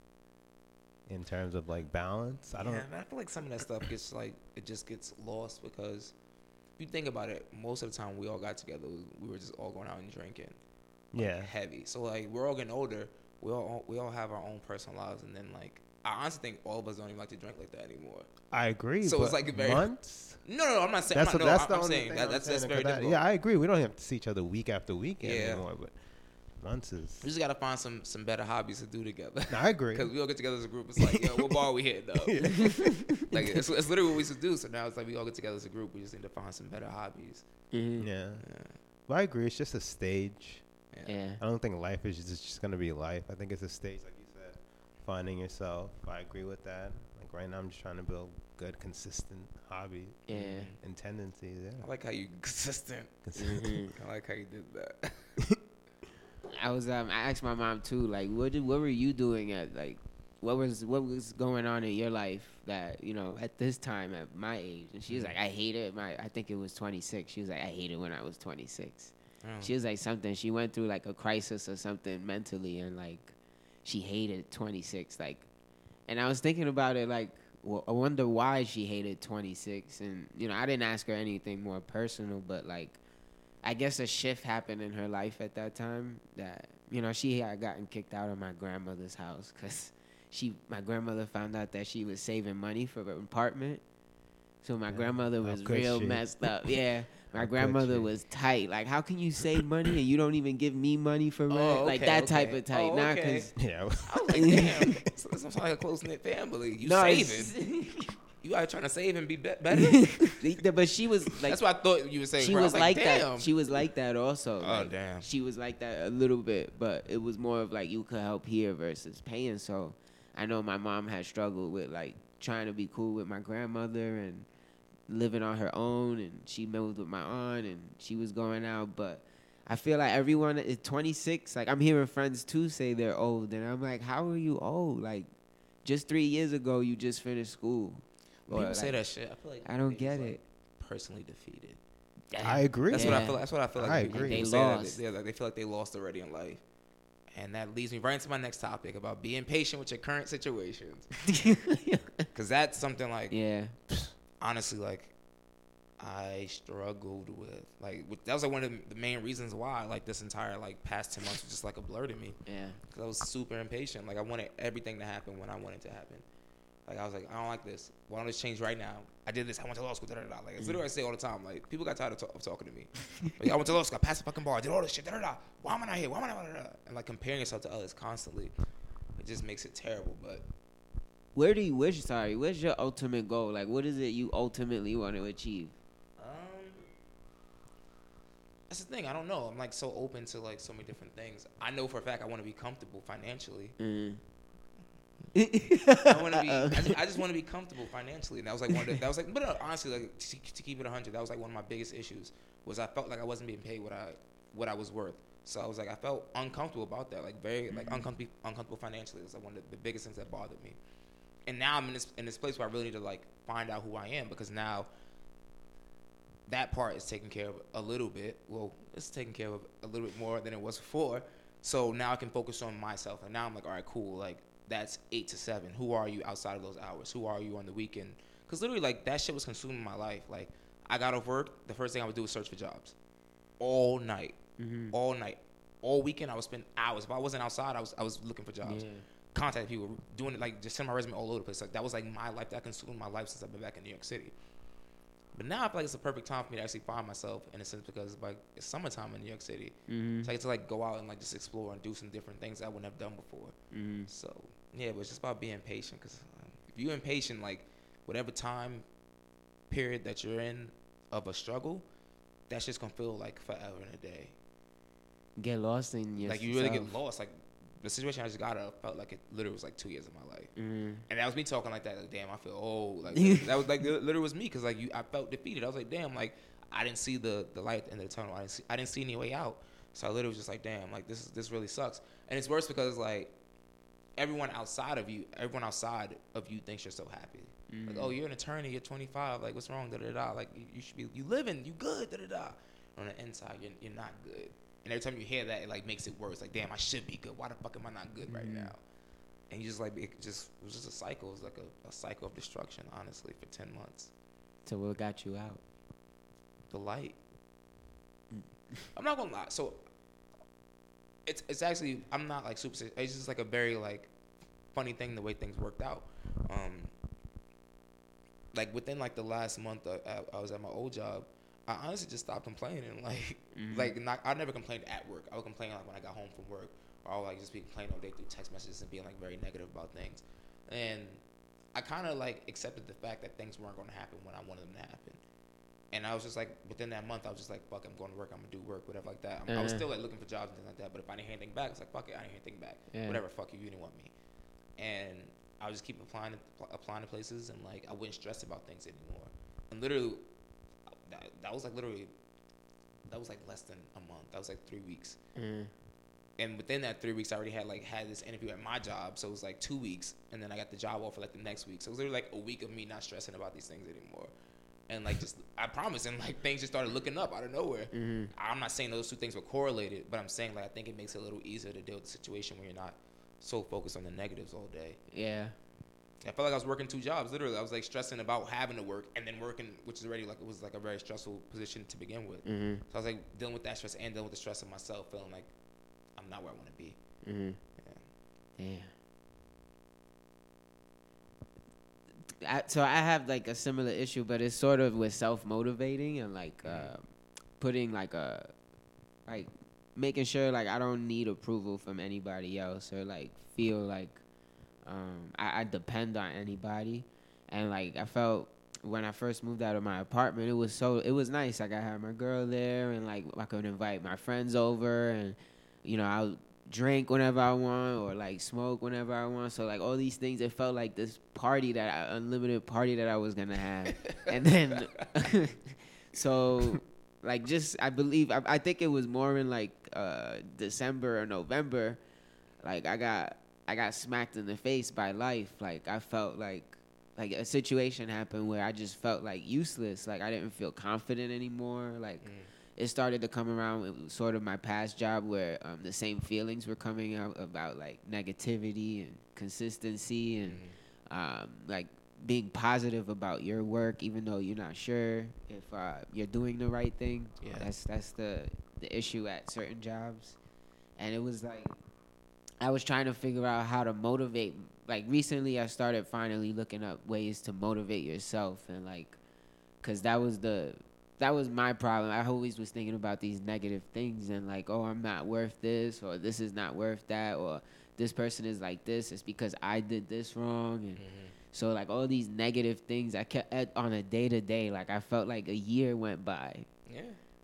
In terms of like balance, I don't. Yeah, man, I feel like some of that stuff gets like it just gets lost because if you think about it, most of the time we all got together, we, we were just all going out and drinking. Like, Yeah. heavy. So like we're all getting older. We all we all have our own personal lives, and then like I honestly think all of us don't even like to drink like that anymore. I agree. So but it's like very months. No, no, no I'm not saying. That's I'm not, a, no, that's I'm, the I'm only saying thing that I'm that's saying that's to very that. difficult. Yeah, I agree. We don't have to see each other week after week Yeah. anymore, but months is. We just gotta find some some better hobbies to do together. No, I agree. Because we all get together as a group. It's like, yo, what bar we hit though? Like it's, it's literally what we used to do. So now it's like we all get together as a group. We just need to find some better hobbies. Mm-hmm. Yeah. Yeah. But I agree. It's just a stage. Yeah. Yeah. I don't think life is just, just gonna be life. I think it's a stage, like you said, finding yourself. I agree with that. Like right now, I'm just trying to build good, consistent hobby Yeah. and tendencies. Yeah. I like how you consistent. Mhm. I like how you did that. I was um I asked my mom too, like what did what were you doing at like what was what was going on in your life that, you know, at this time at my age? And she was like, I hate it. My I think it was twenty-six. She was like, I hate it when I was twenty-six. Oh. She was like something she went through like a crisis or something mentally, and like she hated twenty-six, like, and I was thinking about it like well, I wonder why she hated twenty-six. And you know, I didn't ask her anything more personal, but like I guess a shift happened in her life at that time that, you know, she had gotten kicked out of my grandmother's house because she, my grandmother found out that she was saving money for an apartment. So my Yeah. grandmother How was could real she? messed up. Yeah. My How could grandmother she? was tight. Like, how can you save money and you don't even give me money for rent? Oh, Like okay, that type okay. of tight. Oh, Not okay. because. Yeah. I was like, damn, so this sounds like a close knit family. You No, saving? You out trying to save and be be- better? But she was like. That's what I thought you were saying. She bro. I was like, damn. that. She was like that also. Oh, Like, damn. She was like that a little bit, but it was more of like you could help here versus paying. So I know my mom had struggled with like trying to be cool with my grandmother and living on her own, and she moved with my aunt and she was going out. But I feel like everyone is twenty-six. Like I'm hearing friends too say they're old, and I'm like, how are you old? Like just three years ago you just finished school. People Or, say like, that shit. I feel like I don't niggas, get like, it. Personally defeated. I agree. That's Yeah. what I feel. That's what I feel like. I people, agree. people They say that lost. They, like, they feel like they lost already in life, and that leads me right into my next topic about being patient with your current situations. Because that's something like, Yeah. honestly, like I struggled with. Like with, that was like one of the main reasons why like this entire like past ten months was just like a blur to me. Yeah. Because I was super impatient. Like I wanted everything to happen when I wanted it to happen. Like I was like, I don't like this. Why don't this change right now? I did this. I went to law school. Da, da, da. Like it's literally what I say all the time. Like people got tired of, talk, of talking to me. Like, I went to law school. I passed the fucking bar. I did all this shit. Da, da, da. Why am I not here? Why am I not? Da, da, da. And like comparing yourself to others constantly, it just makes it terrible. But Where do you wish? Sorry, where's your ultimate goal? Like, what is it you ultimately want to achieve? um, That's the thing. I don't know. I'm like so open to like so many different things. I know for a fact I want to be comfortable financially. Mm. I want to be. I just, I just want to be comfortable financially, and that was like one of the, that was like. But uh, honestly, like to, to keep it a hundred, that was like one of my biggest issues. Was I felt like I wasn't being paid what I what I was worth. So I was like, I felt uncomfortable about that, like very like uncomfortable uncomfortable financially. It was like one of the, the biggest things that bothered me. And now I'm in this in this place where I really need to like find out who I am, because now that part is taken care of a little bit. Well, it's taken care of a little bit more than it was before. So now I can focus on myself. And now I'm like, all right, cool. Like that's eight to seven. Who are you outside of those hours? Who are you on the weekend? Because literally, like that shit was consuming my life. Like I got off work, the first thing I would do was search for jobs, all night, mm-hmm. all night, all weekend. I would spend hours. If I wasn't outside, I was I was looking for jobs. Yeah. Contacting people, doing it, like just send my resume all over the place. Like that was like my life. That consumed my life since I've been back in New York City. But now I feel like it's a perfect time for me to actually find myself, in a sense, because like it's summertime in New York City. Mm-hmm. So I get to like go out and like just explore and do some different things I wouldn't have done before. Mm-hmm. So yeah, but it's just about being patient, because um, if you're impatient, like whatever time period that you're in of a struggle, that's just gonna feel like forever in a day. Get lost in yourself. Like you really get lost. Like the situation I just got out of felt like it literally was like two years of my life. Mm-hmm. And that was me talking like that. Like, damn, I feel old. Like that was like literally was me, because like you, I felt defeated. I was like, damn, like I didn't see the, the light at the end of the tunnel. I didn't see, I didn't see any way out. So I literally was just like, damn, like this this really sucks. And it's worse because like everyone outside of you, everyone outside of you thinks you're so happy. Mm-hmm. Like, oh, you're an attorney, you're twenty-five. Like, what's wrong? Da da da. Like, you, you should be, you living, you good. Da da da. On the inside, you're you're not good. And every time you hear that, it like makes it worse. Like, damn, I should be good. Why the fuck am I not good right mm-hmm. now? And you just like, it just it was just a cycle. It was like a, a cycle of destruction, honestly, for ten months. So what got you out? The light. I'm not gonna lie. So it's it's actually, I'm not like super. It's just like a very like funny thing the way things worked out. Um, like within like the last month, uh, I, I was at my old job. I honestly just stopped complaining. Like, mm-hmm. like not, I never complained at work. I would complain like when I got home from work, or I would like just be complaining all day through text messages and being like very negative about things. And I kind of like accepted the fact that things weren't going to happen when I wanted them to happen. And I was just like, within that month, I was just like, fuck, I'm going to work. I'm gonna do work, whatever like that. Uh-huh. I was still like looking for jobs and things like that. But if I didn't hear anything back, it's like, fuck it, I didn't hear anything back. Yeah. Whatever, fuck you, you didn't want me. And I would just keep applying to, applying to places, and like I wouldn't stress about things anymore. And literally. That, that was like literally, that was like less than a month. That was like three weeks. Mm. And within that three weeks, I already had like had this interview at my job. So it was like two weeks. And then I got the job offer like the next week. So it was literally like a week of me not stressing about these things anymore. And like just, I promise. And like things just started looking up out of nowhere. Mm-hmm. I'm not saying those two things were correlated, but I'm saying like I think it makes it a little easier to deal with the situation when you're not so focused on the negatives all day. Yeah. I felt like I was working two jobs. Literally, I was like stressing about having to work and then working, which is already like it was like a very stressful position to begin with. Mm-hmm. So I was like dealing with that stress and dealing with the stress of myself, feeling like I'm not where I want to be. Mm-hmm. Yeah. Yeah. I, so I have like a similar issue, but it's sort of with self-motivating and like mm-hmm. uh, putting like a like making sure like I don't need approval from anybody else, or like feel like. Um, I, I depend on anybody, and like I felt when I first moved out of my apartment, it was so it was nice. Like I had my girl there, and like I could invite my friends over, and you know I'll drink whenever I want, or like smoke whenever I want. So like all these things, it felt like this party that I, unlimited party that I was gonna have, and then so like just I believe I, I think it was more in like uh, December or November, like I got. I got smacked in the face by life. Like I felt like, like a situation happened where I just felt like useless. Like I didn't feel confident anymore. Like mm. it started to come around with sort of my past job where um, the same feelings were coming out about like negativity and consistency and mm. um, like being positive about your work, even though you're not sure if uh, you're doing the right thing. Yeah. That's that's the the issue at certain jobs, and it was like. I was trying to figure out how to motivate. Like recently, I started finally looking up ways to motivate yourself, and like, cause that was the, that was my problem. I always was thinking about these negative things, and like, oh, I'm not worth this, or this is not worth that, or this person is like this. It's because I did this wrong, and mm-hmm. so like all these negative things I kept on a day to day. Like I felt like a year went by. Yeah.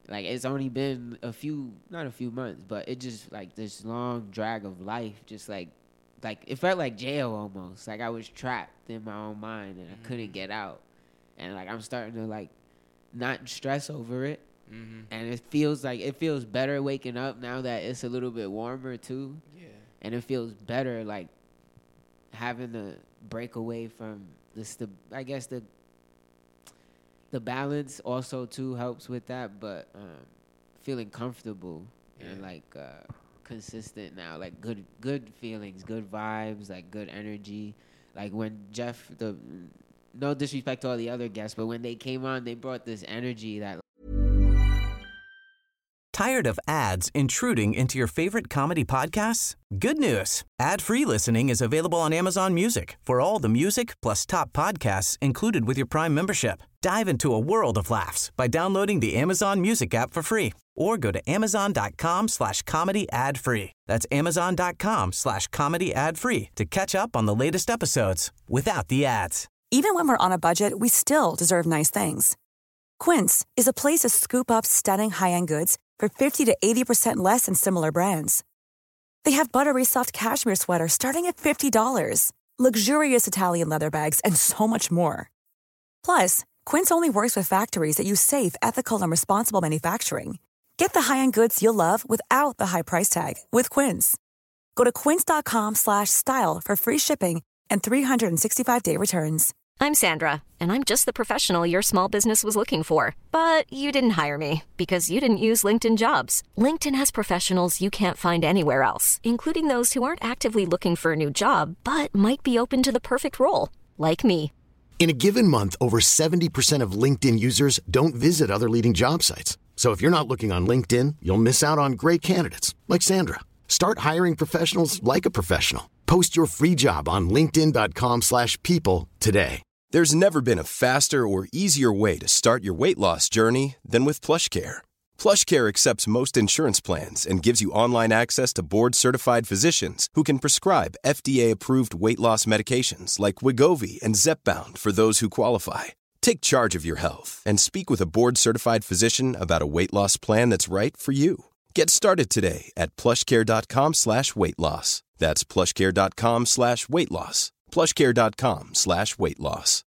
like it's only been a few, not a few months, but it just like this long drag of life, just like, like it felt like jail almost. Like I was trapped in my own mind and I couldn't get out. And like I'm starting to like not stress over it. Mm-hmm. And it feels like it feels better waking up now that it's a little bit warmer too. Yeah. And it feels better like having to break away from the st- I guess the the balance also too helps with that, but um, feeling comfortable yeah. and like uh, consistent now, like good good feelings, good vibes, like good energy. Like when Jeff, the no disrespect to all the other guests, but when they came on, they brought this energy that. Tired of ads intruding into your favorite comedy podcasts? Good news. Ad-free listening is available on Amazon Music for all the music plus top podcasts included with your Prime membership. Dive into a world of laughs by downloading the Amazon Music app for free or go to amazon.com slash comedy ad free. That's amazon.com slash comedy ad free to catch up on the latest episodes without the ads. Even when we're on a budget, we still deserve nice things. Quince is a place to scoop up stunning high-end goods for fifty to eighty percent less than similar brands. They have buttery soft cashmere sweaters starting at fifty dollars, luxurious Italian leather bags, and so much more. Plus, Quince only works with factories that use safe, ethical, and responsible manufacturing. Get the high-end goods you'll love without the high price tag with Quince. Go to quince.com slash style for free shipping and three sixty-five day returns. I'm Sandra, and I'm just the professional your small business was looking for. But you didn't hire me because you didn't use LinkedIn Jobs. LinkedIn has professionals you can't find anywhere else, including those who aren't actively looking for a new job, but might be open to the perfect role, like me. In a given month, over seventy percent of LinkedIn users don't visit other leading job sites. So if you're not looking on LinkedIn, you'll miss out on great candidates like Sandra. Start hiring professionals like a professional. Post your free job on linkedin.com slash people today. There's never been a faster or easier way to start your weight loss journey than with PlushCare. PlushCare accepts most insurance plans and gives you online access to board-certified physicians who can prescribe F D A-approved weight loss medications like Wegovy and Zepbound for those who qualify. Take charge of your health and speak with a board-certified physician about a weight loss plan that's right for you. Get started today at plushcare.com slash weight loss. That's plushcare.com slash weight loss. plushcare.com slash weight loss.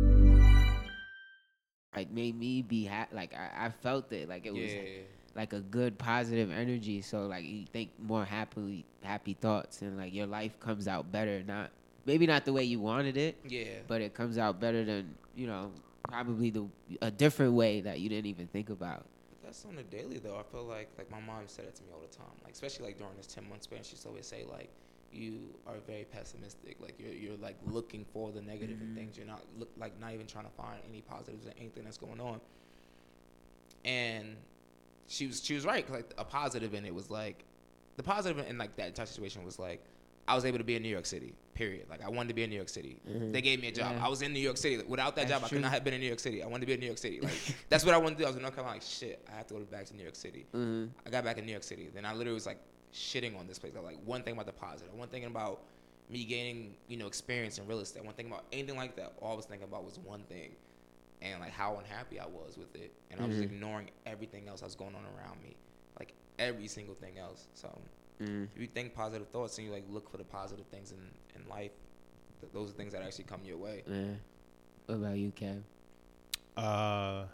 Like made me be ha- like I, I felt it like it was Yeah. like a good positive energy. So like you think more happily happy thoughts and like your life comes out better. Not maybe not the way you wanted it. Yeah. But it comes out better than you know probably the a different way that you didn't even think about. That's on the daily though. I feel like like my mom said it to me all the time. Like especially like during this ten month span, she's always say like you are very pessimistic. Like you're you're like looking for the negative mm-hmm. in things. You're not look like not even trying to find any positives in anything that's going on. And she was she was right. 'Cause like a positive in it was like the positive in like that entire situation was like I was able to be in New York City. Period. Like I wanted to be in New York City. Mm-hmm. They gave me a job. Yeah. I was in New York City. Without that That's job, true. I could not have been in New York City. I wanted to be in New York City. Like that's what I wanted to do. I was in North Carolina. Like shit, I have to go back to New York City. Mm-hmm. I got back in New York City. Then I literally was like shitting on this place. I was like one thing about the positive. One thing about me gaining you know experience in real estate. One thing about anything like that. All I was thinking about was one thing, and like how unhappy I was with it. And mm-hmm. I was ignoring everything else that was going on around me, like every single thing else. So. Mm. If you think positive thoughts and you like look for the positive things in, in life, th- those are things that actually come your way. Yeah. What about you, Kev? Uh,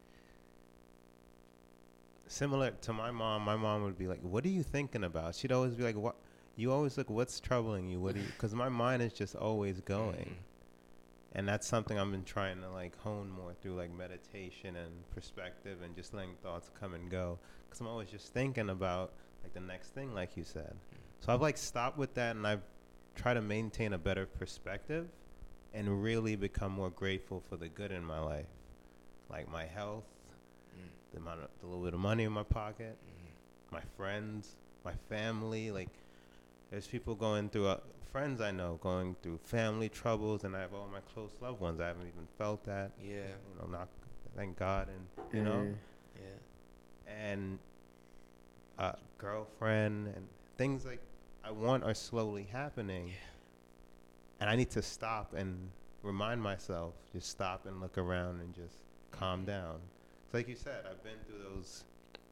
similar to my mom, my mom would be like, "What are you thinking about?" She'd always be like, "What? You always look. What's troubling you? What do you?" Because my mind is just always going, mm. and that's something I've been trying to like hone more through like meditation and perspective and just letting thoughts come and go. Because I'm always just thinking about like the next thing, like you said. So I've like stopped with that, and I've tried to maintain a better perspective and really become more grateful for the good in my life, like my health, mm. the amount of, the little bit of money in my pocket, mm. my friends, my family. Like there's people going through uh, friends I know going through family troubles, and I have all my close loved ones. I haven't even felt that. Yeah. You know, not thank God, and you mm. know. Yeah. And uh, girlfriend and things like I want are slowly happening, yeah. and I need to stop and remind myself, just stop and look around and just calm down. It's like you said, I've been through those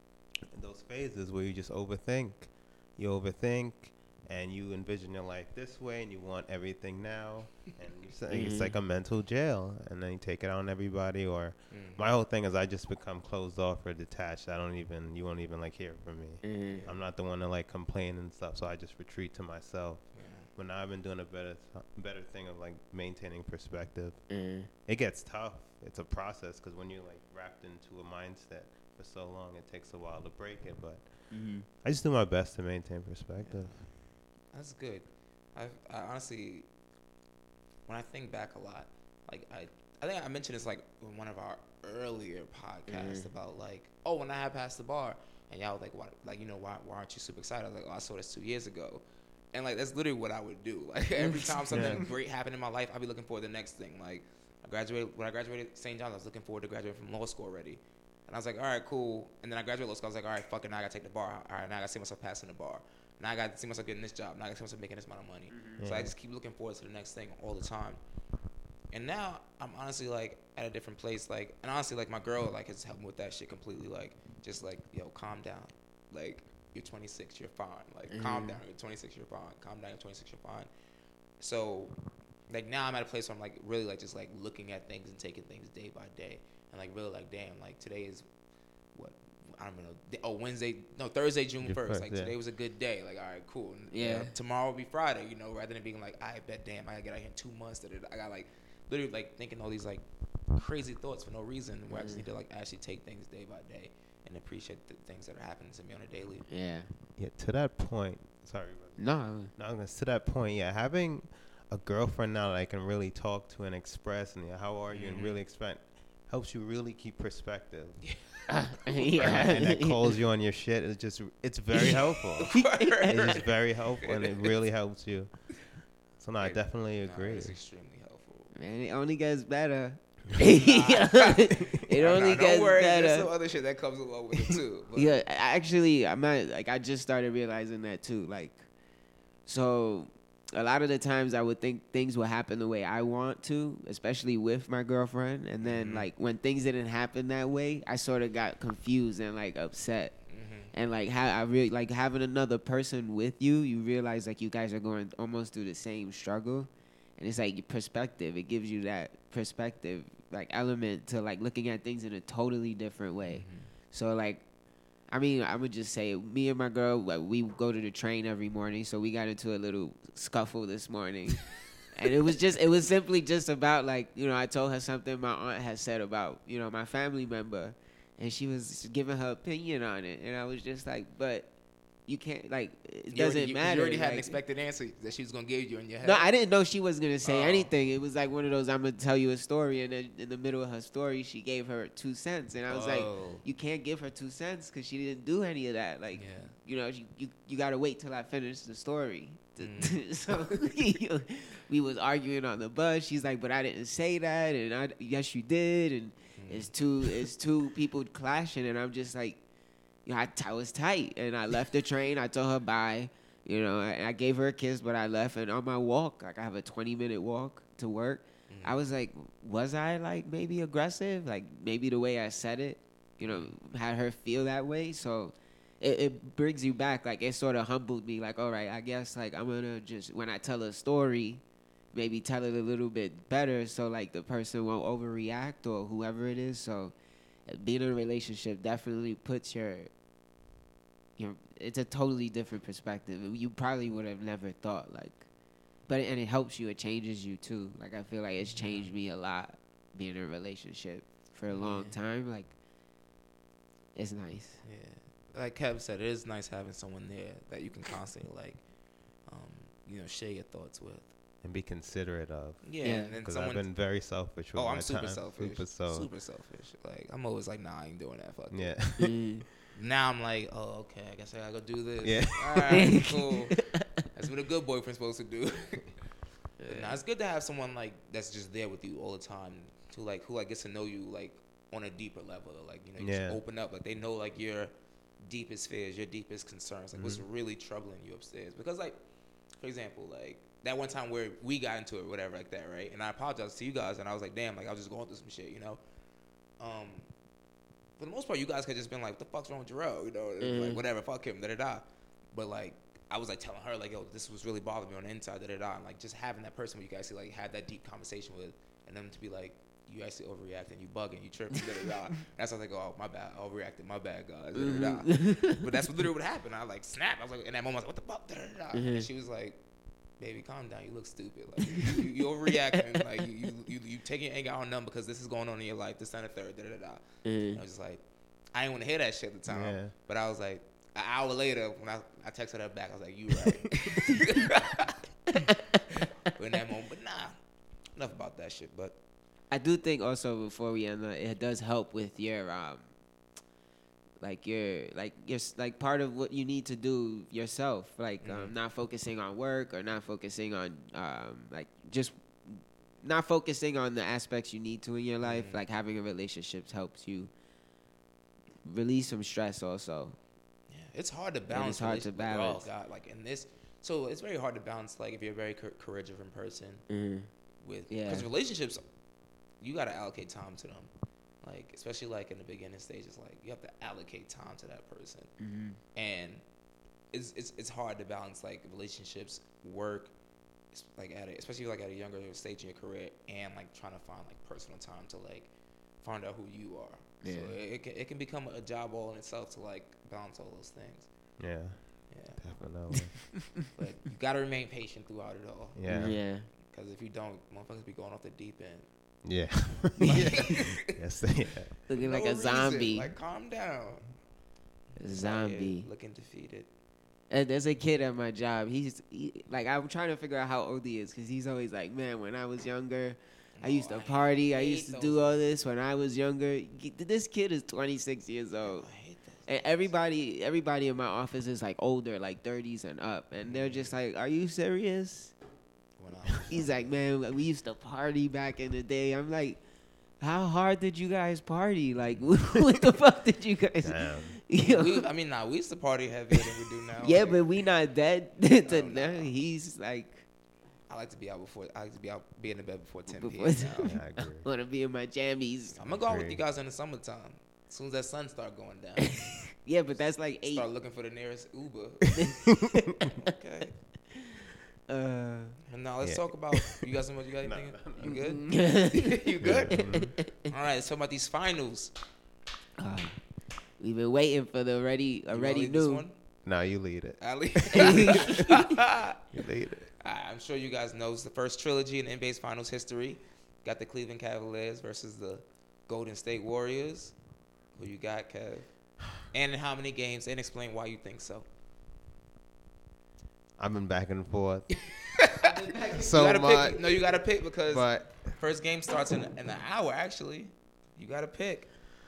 those phases where you just overthink. You overthink, and you envision your life this way, and you want everything now, and you say, mm-hmm. it's like a mental jail, and then you take it on everybody. Or mm-hmm. my whole thing is I just become closed off or detached. I don't even, you won't even like hear from me. Mm-hmm. I'm not the one to like complain and stuff, so I just retreat to myself. Yeah. But now I've been doing a better, th- better thing of like maintaining perspective. Mm-hmm. It gets tough. It's a process because when you're like wrapped into a mindset for so long, it takes a while to break it. But mm-hmm. I just do my best to maintain perspective. Yeah. That's good. I, I honestly, when I think back a lot, like I, I think I mentioned this like in one of our earlier podcasts mm-hmm. about like, oh, when I had passed the bar, and y'all was like, why, like you know, why, why aren't you super excited? I was like, oh, I saw this two years ago, and like that's literally what I would do. Like every time something yeah. great happened in my life, I'd be looking forward to the next thing. Like I graduated when I graduated Saint John's, I was looking forward to graduating from law school already, and I was like, all right, cool. And then I graduated law school, I was like, all right, fuck it, now I gotta take the bar. All right, now I gotta see myself passing the bar. Now I got to see myself getting this job. Now I got to see myself making this amount of money. Mm-hmm. So yeah. I just keep looking forward to the next thing all the time. And now I'm honestly like at a different place. Like, and honestly, like my girl like has helped me with that shit completely. Like, just like, yo, calm down. Like, you're twenty-six, you're fine. Like, mm-hmm. calm down. You're twenty-six, you're fine. Calm down. You're twenty-six, you're fine. So, like now I'm at a place where I'm like really like just like looking at things and taking things day by day, and like really like damn, like today is what. I don't know. Oh, Wednesday, no, Thursday, June first. Like, yeah. today was a good day. Like, all right, cool. And, yeah. You know, tomorrow will be Friday, you know, rather than being like, I bet, damn, I gotta get out here in two months. That I got, like, literally, like, thinking all these, like, crazy thoughts for no reason where mm. I just need to, like, actually take things day by day and appreciate the things that are happening to me on a daily. Yeah. Yeah, to that point, sorry. No. No, to that point, yeah, having a girlfriend now that I can really talk to and express and, yeah, how are you, mm-hmm. and really express helps you really keep perspective. Uh, yeah. And that calls you on your shit. It's just, it's very helpful. It is very helpful, and it really helps you. So, no, I definitely agree. No, it's extremely helpful. Man, it only gets better. It only nah, gets don't worry, better. There's some other shit that comes along with it, too. But. Yeah, actually, I'm not, like, I just started realizing that, too. Like, so... a lot of the times I would think things will happen the way I want to, especially with my girlfriend. And then, mm-hmm. like, when things didn't happen that way, I sort of got confused and, like, upset. Mm-hmm. And, like, how I really, like, having another person with you, you realize, like, you guys are going almost through the same struggle. And it's, like, perspective. It gives you that perspective, like, element to, like, looking at things in a totally different way. Mm-hmm. So, like, I mean, I would just say, me and my girl, like, we go to the train every morning, so we got into a little scuffle this morning. And it was just, it was simply just about, like, you know, I told her something my aunt had said about, you know, my family member, and she was giving her opinion on it. And I was just like, but you can't, like, it you doesn't already, you, matter. You already like, had an expected answer that she was going to give you in your head. No, I didn't know she was going to say oh. anything. It was like one of those, I'm going to tell you a story, and then in the middle of her story, she gave her two cents. And I was oh. like, you can't give her two cents because she didn't do any of that. Like, yeah. you know, you, you, you got to wait till I finish the story. Mm. So we was arguing on the bus. She's like, but I didn't say that. And I, yes, you did. And mm. it's two, it's two people clashing. And I'm just like, you know, I, I was tight, and I left the train. I told her bye. You know, I, I gave her a kiss, but I left. And on my walk, like I have a twenty-minute walk to work, mm. I was like, was I, like, maybe aggressive? Like, maybe the way I said it, you know, had her feel that way. So it, it brings you back. Like, it sort of humbled me. Like, all right, I guess, like, I'm going to just, when I tell a story, maybe tell it a little bit better so, like, the person won't overreact or whoever it is. So being in a relationship definitely puts your, your, it's a totally different perspective. You probably would have never thought, like, but, and it helps you, it changes you too. Like, I feel like it's changed me a lot being in a relationship for a long yeah. time. Like, it's nice. Yeah. Like Kev said, it is nice having someone there that you can constantly, like, um, you know, share your thoughts with. And be considerate of. Yeah. Because yeah. I've been very selfish with oh, my I'm super time. selfish. Super, so. super selfish. Like, I'm always like, nah, I ain't doing that. Fuck yeah. it. Now I'm like, oh, okay, I guess I gotta go do this. Yeah. All right, cool. That's what a good boyfriend's supposed to do. Yeah. Nah, it's good to have someone, like, that's just there with you all the time, to, like, who, like, gets to know you, like, on a deeper level. Like, you know, you yeah. just open up. Like, they know, like, your deepest fears, your deepest concerns. Like, mm-hmm. what's really troubling you upstairs. Because, like, for example, like, that one time where we got into it, whatever, like that, right? And I apologized to you guys, and I was like, damn, like, I was just going through some shit, you know? Um, for the most part, you guys could just been like, "What the fuck's wrong with Jarrell?" You know, Mm-hmm. like whatever, fuck him, da da da. But like, I was like telling her like, "Yo, this was really bothering me on the inside, da da da." And like just having that person where you can actually like have that deep conversation with, and them to be like, "You actually overreacting, you bugging, you tripping, da da da." That's how I was like, "Oh, my bad, I overreacted, my bad, guys." Da, da, da. But that's what literally what happened. I like snapped. I was like, in that moment, I was like, "What the fuck?" Da, da, da. Mm-hmm. And she was like, "Baby, calm down. You look stupid. Like you, you overreacting. Like you, you, you, you taking anger on them because this is going on in your life. This and the third. Da da da." Mm-hmm. I was just like, I didn't want to hear that shit at the time. Yeah. But I was like, an hour later when I, I texted her back, I was like, "You right." But in that moment, but nah, enough about that shit. But I do think also before we end, uh, it does help with your um, like your like your s- like part of what you need to do yourself, like um, Mhm. not focusing on work or not focusing on um, like just not focusing on the aspects you need to in your life. Mhm. Like having a relationship helps you release some stress also. yeah, it's hard to balance. it's hard to relationships. Like, balance. oh God, like in this, so it's very hard to balance. Like if you're a very career driven person Mm-hmm. with, Yeah. because relationships, you got to allocate time to them. Like especially like in the beginning stages, like you have to allocate time to that person, Mm-hmm. and it's it's it's hard to balance like relationships, work, es- like at a, especially like at a younger stage in your career, and like trying to find like personal time to like find out who you are. Yeah. So it, it can it can become a job all in itself to like balance all those things. Yeah, Yeah, definitely. but you gotta remain patient throughout it all. Yeah. Yeah. Because if you don't, motherfuckers be going off the deep end. Yeah. Yes. Yeah. Looking like No a reason. zombie. Like calm down. A Just out here zombie. looking defeated. And there's a kid at my job. He's he, like, I'm trying to figure out how old he is because he's always like, man, when I was younger, I used to Oh, I party. I hate used to those do all this when I was younger. G- This kid is twenty-six years old. I hate that. And everybody, everybody in my office is like older, like thirties and up, and they're just like, "Are you serious?" When I was He's like, "Man, we used to party back in the day." I'm like, "How hard did you guys party? Like, what the fuck did you guys?" Damn. Yo. we, I mean, nah, we used to party heavier than we do now. Yeah, Like, but we not dead. to Oh, no. now. He's like, I like to be out before. I like to be out, be in the bed before ten Before p.m. ten. now. Yeah, I agree. want to be in my jammies. I'm gonna go out with Agree. you guys in the summertime. As soon as that sun start going down, Yeah, but that's like eight. start looking for the nearest Uber. Okay. Uh, And now let's Yeah. talk about you guys. You got No, anything? no, You good? mm-hmm. you good? All right. Let's talk about these finals. uh, we've been waiting for the already You wanna already lead this new. one? No, you lead it. Ali. You lead it. I'm sure you guys know it's the first trilogy in N B A's finals history. Got the Cleveland Cavaliers versus the Golden State Warriors. Who you got, Kev? And in how many games? And explain why you think so. I've been back and forth you so gotta much, pick. No, you got to pick because but first game starts in, in an hour, actually. You got to pick.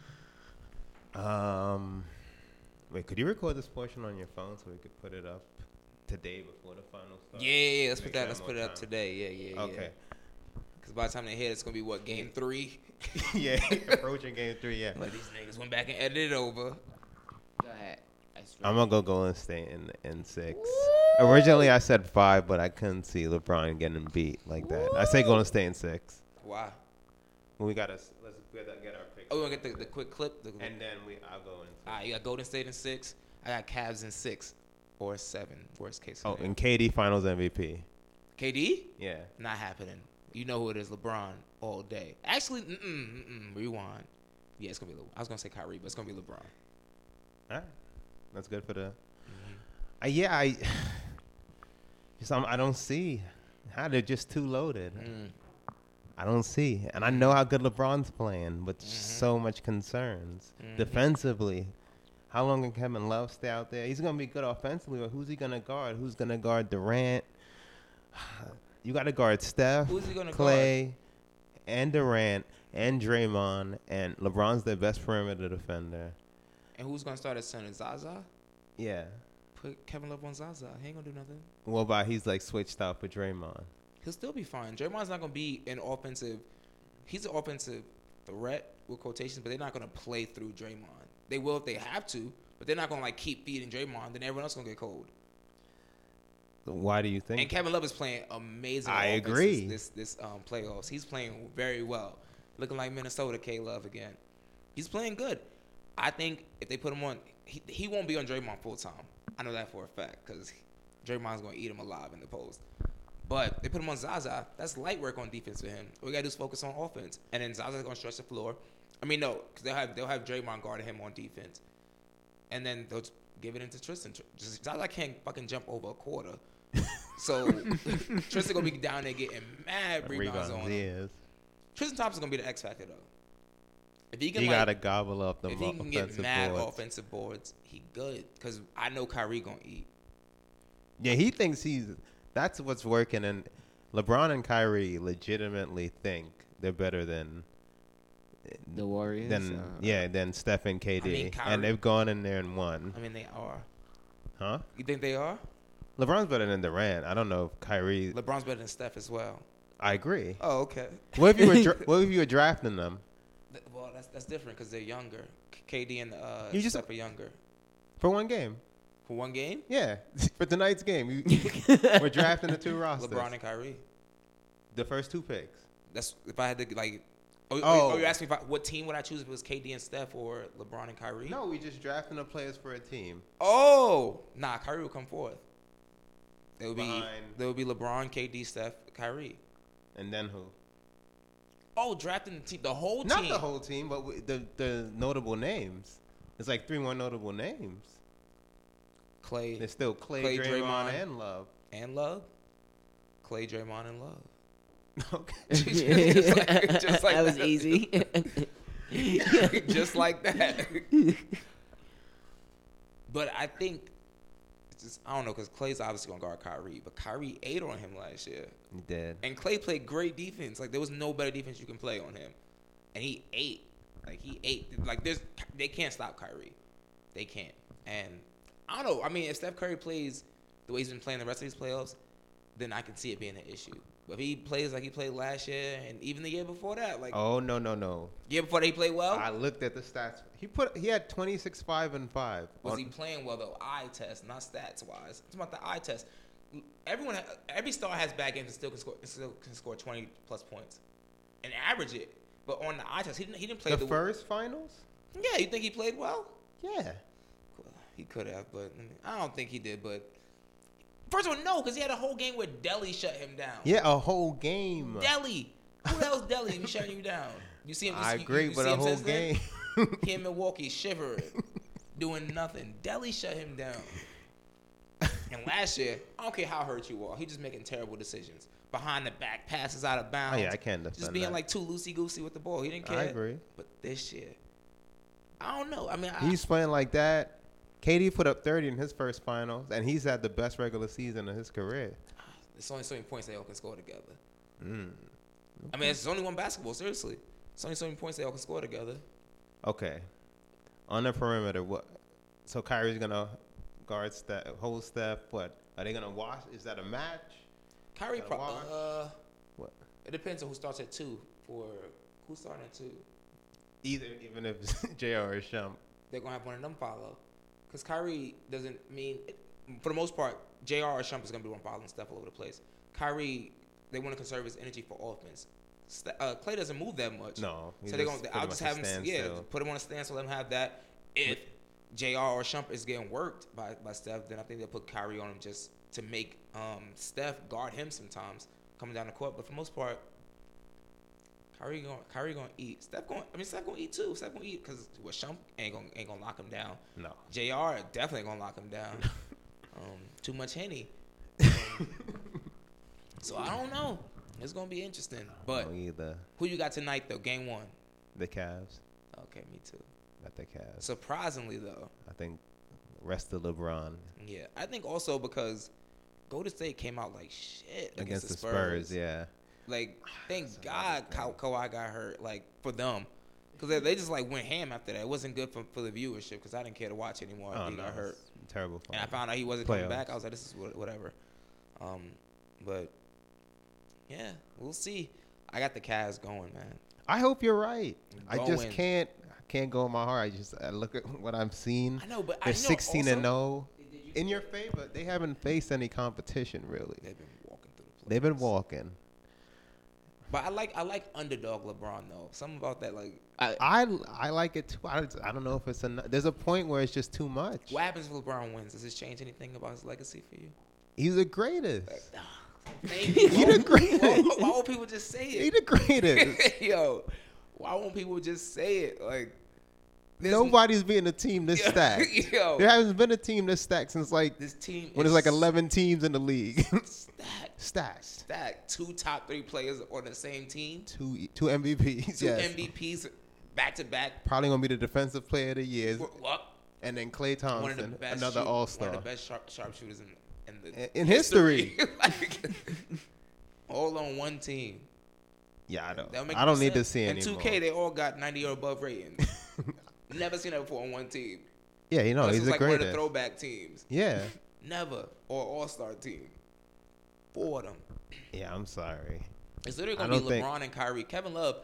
um, wait, could you record this portion on your phone so we could put it up today before the final starts? Yeah, yeah, yeah. Let's Make put that. that Let's more put it up time. today. Yeah, yeah, yeah. Okay. Because by the time they hit, it's gonna be what, game three? Yeah, approaching game three. Yeah, Like these niggas went back and edited it over. Go ahead. I swear. I'm gonna go Golden State in in six. Originally, I said five, but I couldn't see LeBron getting beat like that. I say Golden State in six. Why? Well, we gotta s- let's get, our- get our pick. Oh, we gonna get the, the quick clip. The, And then we, I'll go in. all right, you got Golden State in six. I got Cavs in six or seven. Worst case Oh, scenario. and K D Finals M V P. K D? Yeah. Not happening. You know who it is, LeBron all day. Actually, mm-mm, mm-mm, rewind. Yeah, it's gonna be. Le- I was gonna say Kyrie, but it's gonna be LeBron. All right. That's good for the. Mm-hmm. Uh, yeah, I. Just, I'm, I don't see how they're just too loaded. Mm. I don't see, and I know how good LeBron's playing, but Mm-hmm. so much concerns defensively. How long can Kevin Love stay out there? He's gonna be good offensively, but who's he gonna guard? Who's gonna guard Durant? You got to guard Steph, Who's he gonna Clay, and Durant, and Draymond, and LeBron's their best perimeter defender. And who's gonna start at center? Zaza? Yeah. Put Kevin Love on Zaza. He ain't gonna do nothing. What about he's like switched out with Draymond? He'll still be fine. Draymond's not gonna be an offensive. He's an offensive threat with quotations, but they're not gonna play through Draymond. They will if they have to, but they're not gonna like keep feeding Draymond. Then everyone else gonna get cold. Why do you think? And Kevin Love is playing amazing. I offense agree. This this, this um, playoffs, he's playing very well. Looking like Minnesota K Love again. He's playing good. I think if they put him on, he, he won't be on Draymond full time. I know that for a fact because Draymond's going to eat him alive in the post. But they put him on Zaza. That's light work on defense for him. All we got to do is focus on offense. And then Zaza's going to stretch the floor. I mean, no, because they'll have, they'll have Draymond guarding him on defense. And then they'll give it into Tristan. Just, Zaza can't fucking jump over a quarter. So Tristan going to be down there getting mad rebounds on him. Tristan Thompson's going to be the X factor, though. If he can, he like, gotta gobble up the if he can get mad boards. offensive boards, he good. Because I know Kyrie going to eat. Yeah, he thinks he's – that's what's working. And LeBron and Kyrie legitimately think they're better than – The Warriors? Than, uh, yeah, than Steph and K D. I mean, Kyrie, and they've gone in there and won. I mean, they are. Huh? You think they are? LeBron's better than Durant. I don't know if Kyrie – LeBron's better than Steph as well. I agree. Oh, okay. What if you were dra- what if you were drafting them? Well, that's that's different because they're younger. K D and uh, You just- Steph are younger. For one game. For one game? Yeah. For tonight's game. You, we're drafting the two rosters. LeBron and Kyrie. The first two picks. That's if I had to like. Oh, Oh. oh you asked me if I, what team would I choose if it was K D and Steph or LeBron and Kyrie? No, we just drafting the players for a team. Oh, nah, Kyrie will come forth. There would be Behind- there would be LeBron, K D, Steph, Kyrie. And then who? Oh, drafting the team, the whole Not team. the whole team, but w- the the notable names. It's like three more notable names. Clay. There's still Clay, Clay, Draymond, Draymond. and Love. And Love. Clay, Draymond, and Love. Okay. just like, just like that was that. easy. Just like that. But I think, it's just, I don't know, because Clay's obviously going to guard Kyrie, but Kyrie ate on him last year. He did. And Clay played great defense. Like, there was no better defense you can play on him. And he ate. Like, he ate. Like, there's, they can't stop Kyrie. They can't. And I don't know. I mean, if Steph Curry plays the way he's been playing the rest of these playoffs, then I can see it being an issue. But if he plays like he played last year and even the year before that, like Oh no no no! year before that he played well. I looked at the stats. He put he had twenty-six, five, and five. Was on- he playing well though? Eye test, not stats wise. It's about the eye test. Everyone, every star has bad games and still can score, still can score twenty plus points, and average it. But on the eye test, he didn't. He didn't play the, the first finals? Yeah, you think he played well? Yeah. He could have, but I, mean, I don't think he did. But first of all, no, because he had a whole game where Delhi shut him down. Yeah, a whole game. Delhi. Who else Delhi be shutting you down? You see him? I you, agree, you, you but see a him whole since then? game. He in Milwaukee shivering, doing nothing. Delhi shut him down. And last year, I don't care how hurt you are, he just making terrible decisions. Behind the back, passes out of bounds. Oh, yeah, I can't defend Just being that. like too loosey-goosey with the ball. He didn't care. I agree. But this year, I don't know. I mean, I, He's playing like that. K D put up thirty in his first finals, and he's had the best regular season of his career. there's only so many points they all can score together. Mm. I mean, it's only one basketball, seriously. It's only so many points they all can score together. Okay. On the perimeter, what? So Kyrie's gonna guard Steph, hold Steph. What? Are they gonna wash? Is that a match? Kyrie, Gotta pro- wash? uh, What? it depends on who starts at two. For who's starting at two, Either, even if J R or Shump. they're gonna have one of them follow. Because Kyrie doesn't mean, for the most part, J R or Shump is gonna be one following Steph all over the place. Kyrie, they want to conserve his energy for offense. St- uh, Clay doesn't move that much. No, he so they're just gonna. pretty I'll much just a have him. Yeah, standstill. put him on a standstill. Let him have that. If J R or Shump is getting worked by, by Steph, then I think they'll put Kyrie on him just to make um, Steph guard him sometimes coming down the court. But for the most part, Kyrie going Kyrie gonna eat. Steph going. I mean, Steph gonna eat too. Steph gonna eat because what Shump ain't gonna ain't gonna lock him down. No. J R definitely gonna lock him down. um, too much Henny. Um, so I don't know. It's gonna be interesting. But No, either. who you got tonight though? Game one. The Cavs. Okay, me too. Got the Cavs. Surprisingly though. I think rest of LeBron Yeah, I think also because Golden State came out like shit against, against the the Spurs. Spurs. Yeah. Like, thank God Ka- Kawhi got hurt. Like for them, because they, they just like went ham after that. It wasn't good for, for the viewership because I didn't care to watch anymore. Oh, after he no, got hurt. it's terrible. And I found out he wasn't coming back. I was like, this is what, whatever. Um, but yeah, we'll see. I got the Cavs going, man. I hope you're right. I just Going. can't. I can't go in my heart. I just I look at what I'm seeing. I know, but I they're know sixteen and also- zero in your favor. They haven't faced any competition really. They've been walking through the They've been walking. But I like I like underdog LeBron though. Something about that like. I I, I like it too. I, I don't know if it's enough. There's a point where it's just too much. What happens if LeBron wins? Does this change anything about his legacy for you? He's the greatest. He's the greatest. Why, why won't people just say it? He the greatest. Yo, why won't people just say it? Like, nobody's been a team this stacked. Yo, there hasn't been a team this stacked since like this team when there's like eleven teams in the league. Stacked. Stacked. Stacked. Two top three players on the same team. Two two M V Ps. Two yes. M V Ps back to back. Probably gonna be the defensive player of the year. What? And then Klay Thompson, one of the best another shoot, All Star. One of the best sharp, sharpshooters in in, the in history. history. Like, all on one team. Yeah, I don't. Make I don't need sense. to see and anymore. two K, they all got ninety or above ratings. Never seen that before on one team. Yeah, you know, Unless he's it was the like greatest. one of the throwback teams. Yeah. Never. Or All-Star team. Four of them. Yeah, I'm sorry. It's literally going to be LeBron think... and Kyrie. Kevin Love,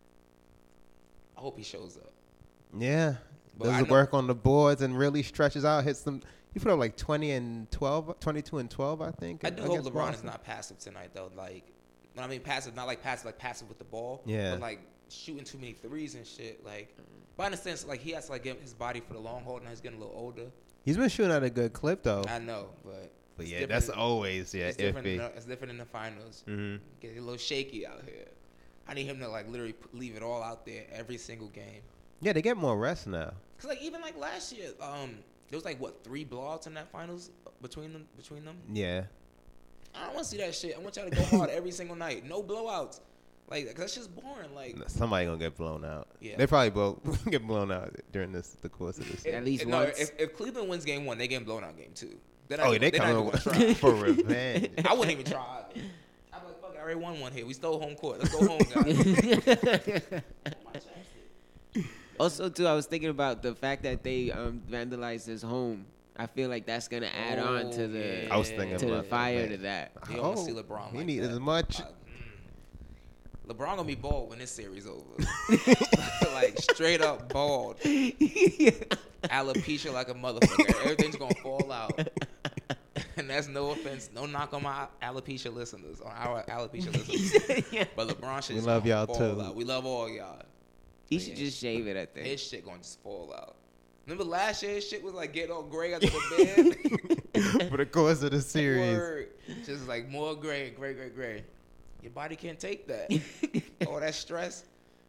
I hope he shows up. Yeah. But Does I the know... work on the boards and really stretches out, hits them. He put up like twenty and twelve, twenty-two and twelve, I think. I do hope LeBron Boston. is not passive tonight, though. Like, I mean, passive, not like passive, like passive with the ball. Yeah. But like shooting too many threes and shit. Like, but in a sense, like he has to like get his body for the long haul. Now he's getting a little older. He's been shooting at a good clip, though. I know, but. But yeah, that's always yeah it's different, iffy. in the, it's different in the finals. Mm-hmm. Get a little shaky out here. I need him to like literally put, leave it all out there every single game. Yeah, they get more rest now. Cause like even like last year, um, there was like what three blowouts in that finals between them. Between them. Yeah. I don't want to see that shit. I want y'all to go hard every single night. No blowouts. Like, cause that's just boring. Like somebody gonna get blown out. Yeah. They probably both get blown out during this the course of this. If, At least no, once. If, if Cleveland wins game one, they get blown out game two. They're Oh, not, they they're coming not even try. for revenge. I wouldn't even try. I'm like, fuck, I already won one here. We stole home court. Let's go home, guys. Also, too, I was thinking about the fact that they um, vandalized his home. I feel like that's gonna add oh, on to the I was thinking to about the fire that. to that. You don't oh, see LeBron. He like needs that. as much. Uh, mm. LeBron gonna be bald when this series over. Like straight up bald. Alopecia like a motherfucker. Everything's gonna fall out. And that's no offense, no knock on my alopecia listeners, on our alopecia listeners. Yeah. But LeBron should we just love y'all fall too. Out. We love all y'all. He should just shave it, I think. His shit gonna just fall out. Remember last year, his shit was like getting all gray under the bed. For the course of the series, Word. Just like more gray, gray, gray, gray. Your body can't take that. All that stress.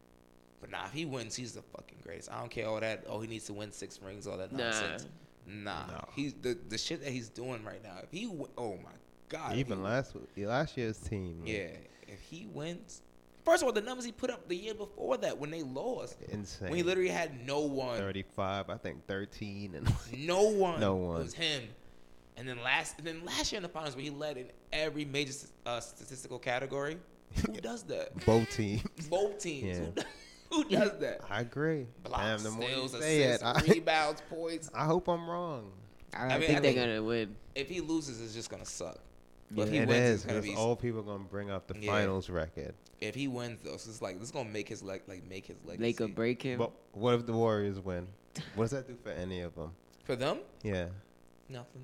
But nah, if he wins, he's the fucking greatest. I don't care all that. Oh, he needs to win six rings, all that nah. nonsense. Nah, no. he's the the shit that he's doing right now. If he, oh my god, even last last year's team. Man. Yeah, if he wins, first of all, the numbers he put up the year before that when they lost, insane. When he literally had no one, thirty-five, I think thirteen, and no one, no one. It was him. And then last, and then last year in the finals, where he led in every major uh, statistical category. Who does that? Both teams. Both teams. Yeah. Who, does, who does that? I agree. Blocks, Damn, the steals, assists, it, rebounds, points. I hope I'm wrong. I, I, mean, think I think they're gonna win. If he loses, it's just gonna suck. But Yeah, if he it wins, is. it's gonna be all people gonna bring up the yeah. finals record. If he wins, though, so it's like this is gonna make his leg, like make his legacy. Make or break him. But what if the Warriors win? What does that do for any of them? For them? Yeah. Nothing.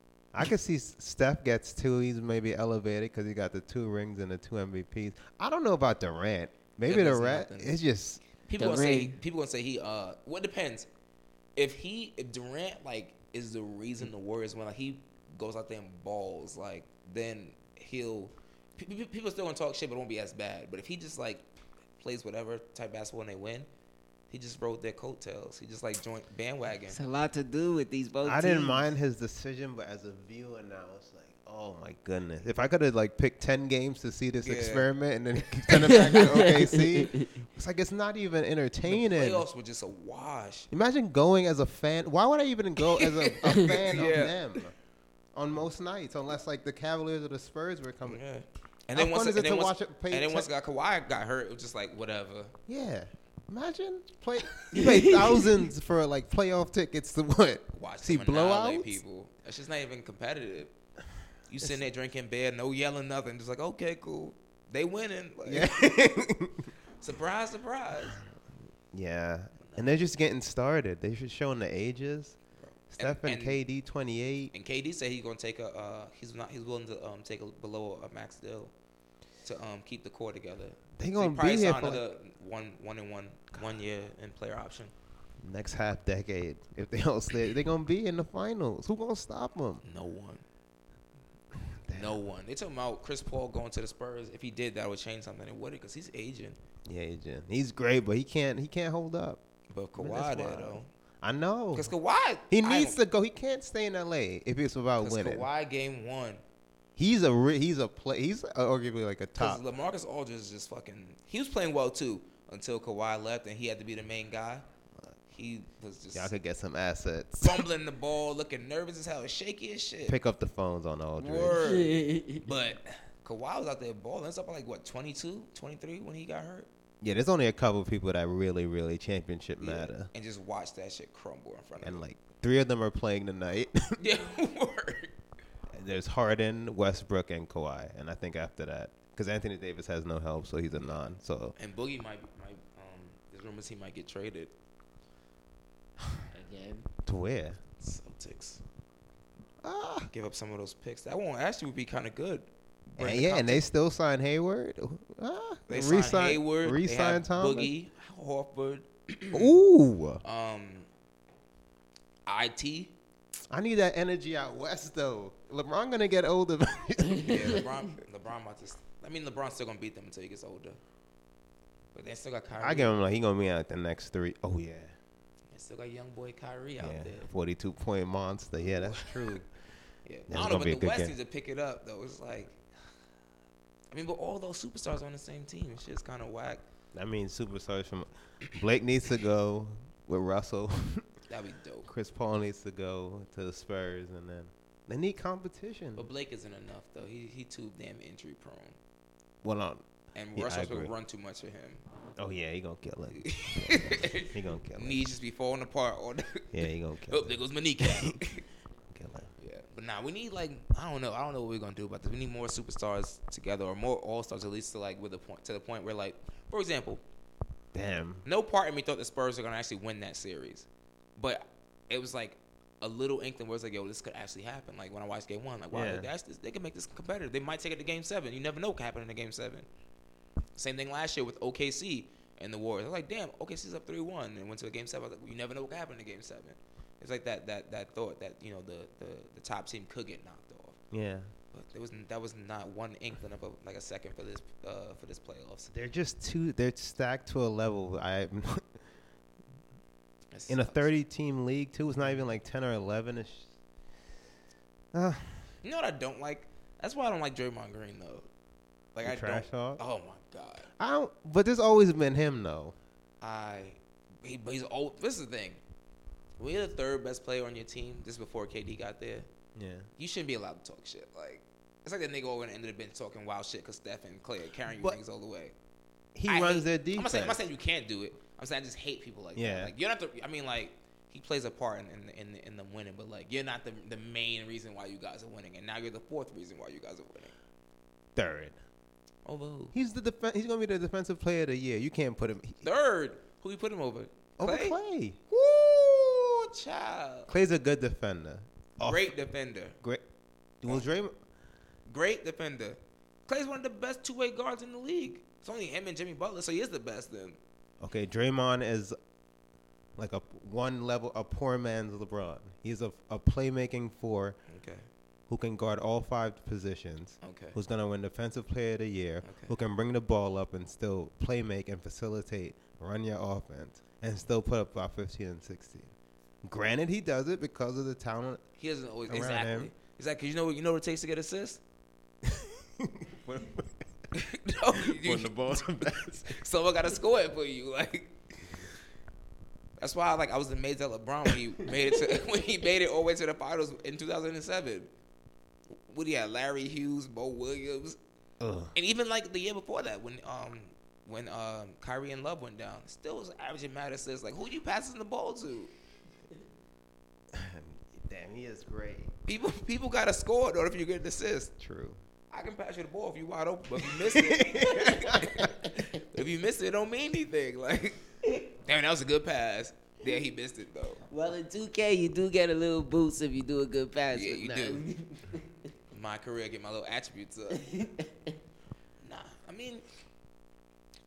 I could see Steph gets two. He's maybe elevated because he got the two rings and the two M V Ps. I don't know about Durant. Maybe Durant. It's just people gonna say people gonna say he. Uh, well, it depends. If he, if Durant like is the reason the Warriors win, like he goes out there and balls, like then he'll. P- people still gonna talk shit, but it won't be as bad. But if he just like plays whatever type basketball and they win, he just rode their coattails. He just like joined bandwagon. It's a lot to do with these both. I teams. didn't mind his decision, but as a viewer now, it's like, oh my goodness! If I could have like picked ten games to see this yeah. experiment and then send it back to O K C, it's like it's not even entertaining. The playoffs were just a wash. Imagine going as a fan. Why would I even go as a, a fan yeah. of them on most nights, unless like the Cavaliers or the Spurs were coming? Yeah. And then, once, and, then once, it, and then once got Kawhi got hurt, it was just like whatever. Yeah. Imagine play you pay thousands for like playoff tickets to what? Watch see blowouts. People. It's just not even competitive. You it's, sitting there drinking beer, no yelling, nothing. Just like okay, cool. They winning. Like, yeah. Surprise, surprise. Yeah, and they're just getting started. They should show the ages. Steph and, and K D twenty-eight. And K D said he's gonna take a. Uh, he's not. He's willing to um take a below a max deal. to um keep the core together. They So he gonna probably be here signed for another one one and one one year in player option. Next half decade, if they don't stay, they're gonna be in the finals. Who gonna stop them? No one. No one. They talking about Chris Paul going to the Spurs. If he did, that would change something. It would, because he's aging. Yeah, agent. He's great, but he can't. He can't hold up. But I mean, Kawhi that's there wild. though. I know. Because Kawhi, He I needs don't- to go. He can't stay in L A if it's about Because winning. Kawhi game one. He's a re- he's a play. He's arguably like a Because top. LaMarcus Aldridge is just fucking. He was playing well too until Kawhi left and he had to be the main guy. He was just Y'all could get some assets. fumbling the ball, looking nervous as hell, shaky as shit. Pick up the phones on Aldridge. Word. But Kawhi was out there balling. It's up at like what, twenty-two, twenty-three when he got hurt. Yeah, there's only a couple of people that really, really championship Yeah. matter, And just watch that shit crumble in front of and him. like three of them are playing tonight. Yeah, word. There's Harden, Westbrook, and Kawhi, and I think after that, because Anthony Davis has no help, so he's a non. So And Boogie might, might um, there's rumors he might get traded. Again. to where? Celtics. Ah. Give up some of those picks. That one actually would be kind of good. And Bring yeah, and they content. still signed Hayward. Ah, They re-sign- signed Hayward. re-sign They have Thomas. Boogie, Horford. Ooh. Um, I T. I need that energy out west though. LeBron gonna get older. Yeah, LeBron. LeBron about to. st- I mean, LeBron's still gonna beat them until he gets older. But they still got Kyrie. I give him like he gonna be out the next three. Oh yeah. They still got young boy Kyrie out Yeah, there. forty-two point monster. Yeah, that's true. Yeah, That's I don't know, gonna but be a the good West game. needs to pick it up though. It's like, I mean, but all those superstars on the same team, it's just kind of whack. I mean, superstars from Blake needs to go with Russell. That'd be dope. Chris Paul needs to go to the Spurs, and then they need competition. But Blake isn't enough though. He he too damn injury prone, Well, no. and Yeah, I Russell's agree. gonna run too much of him. Oh yeah, he gonna kill it. He gonna kill it. Knees just be falling apart. All the Yeah, he gonna kill oh, there goes my kneecap. Kill it. Yeah, but nah, we need like I don't know, I don't know what we're gonna do about this. We need more superstars together, or more all stars at least to like with the point to the point where like, for example, Damn. no part of me thought the Spurs were gonna actually win that series, but it was like a little inkling where it's like, yo, this could actually happen. Like when I watched Game One, like wow, Yeah. they, actually, they can make this competitive. They might take it to Game Seven. You never know what can happen in a Game Seven. Same thing last year with O K C and the Warriors. I was like, damn, O K C's up three one and went to a Game Seven. I was like, well, you never know what can happen in Game Seven. It's like that that that thought that you know the the, the top team could get knocked off. Yeah. But there was that was not one inkling of a, like a second for this uh, for this playoffs. They're just too. They're stacked to a level. I It in a sucks. thirty-team league too. It's not even like ten or eleven. It's uh, You know what I don't like? That's why I don't like Draymond Green though. Like You I trash don't. talk? Oh my god. I don't. But there's always been him though. I. He, but he's old. This is the thing. When you're the third best player on your team, this is before K D got there. Yeah. You shouldn't be allowed to talk shit. Like it's like that nigga over the end of the bench talking wild shit because Steph and Clay are carrying you But niggas all the way. He I runs hate- their I'm not, saying, defense. I'm not saying you can't do it. I'm saying I just hate people like Yeah. that. Like you're not the. I mean, like he plays a part in in, in, in them winning, but like you're not the the main reason why you guys are winning, and now you're the fourth reason why you guys are winning. Third. Over who? He's the def- He's gonna be the defensive player of the year. You can't put him he, Third. Who you put him over? over Clay? Clay. Woo, child. Clay's a good defender. Off- Great defender. Great. Was Draymond? Great defender. Clay's one of the best two-way guards in the league. It's only him and Jimmy Butler, so he is the best then. Okay, Draymond is like a one level, a poor man's LeBron. He's a, a playmaking four Okay. who can guard all five positions. Okay. Who's gonna win Defensive Player of the Year? Okay. Who can bring the ball up and still play make and facilitate, run your offense, and still put up about fifteen and sixteen. Granted, he does it because of the talent. He doesn't always Around exactly. him. Exactly. You know what you know what it takes to get assists? when No, you, the ball's a pass. someone got to score it for you. Like that's why, like, I was amazed at LeBron when he made it to when he made it all the way to the finals in two thousand seven. What he had? Larry Hughes, Bo Williams, Ugh. and even like the year before that, when um when um Kyrie and Love went down, still was averaging mad assists. Like, who you passing the ball to? Damn, he is great. People people got to score in order for you to get an assist. True. I can pass you the ball if you wide open, but if you miss it, if you miss it, it don't mean anything. Like, damn, that was a good pass. Yeah, he missed it though. Well, in two K, you do get a little boost if you do a good pass. Yeah, but you nah. do. My career, get my little attributes up. Nah,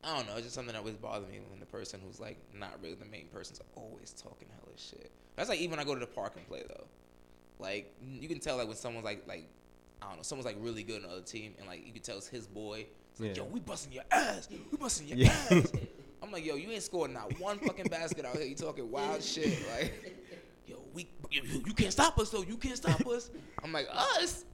I don't know. It's just something that always bothers me when the person who's like not really the main person's always talking hella shit. That's like even when I go to the park and play though. Like you can tell like when someone's like like I don't know, someone's like really good on the other team and like you can tell it's his boy. It's like, yeah. Yo, we busting your ass. We busting your yeah. ass. I'm like, yo, you ain't scored not one fucking basket out here. You talking wild shit. Like, yo, we you, you can't stop us though. You can't stop us. I'm like, us?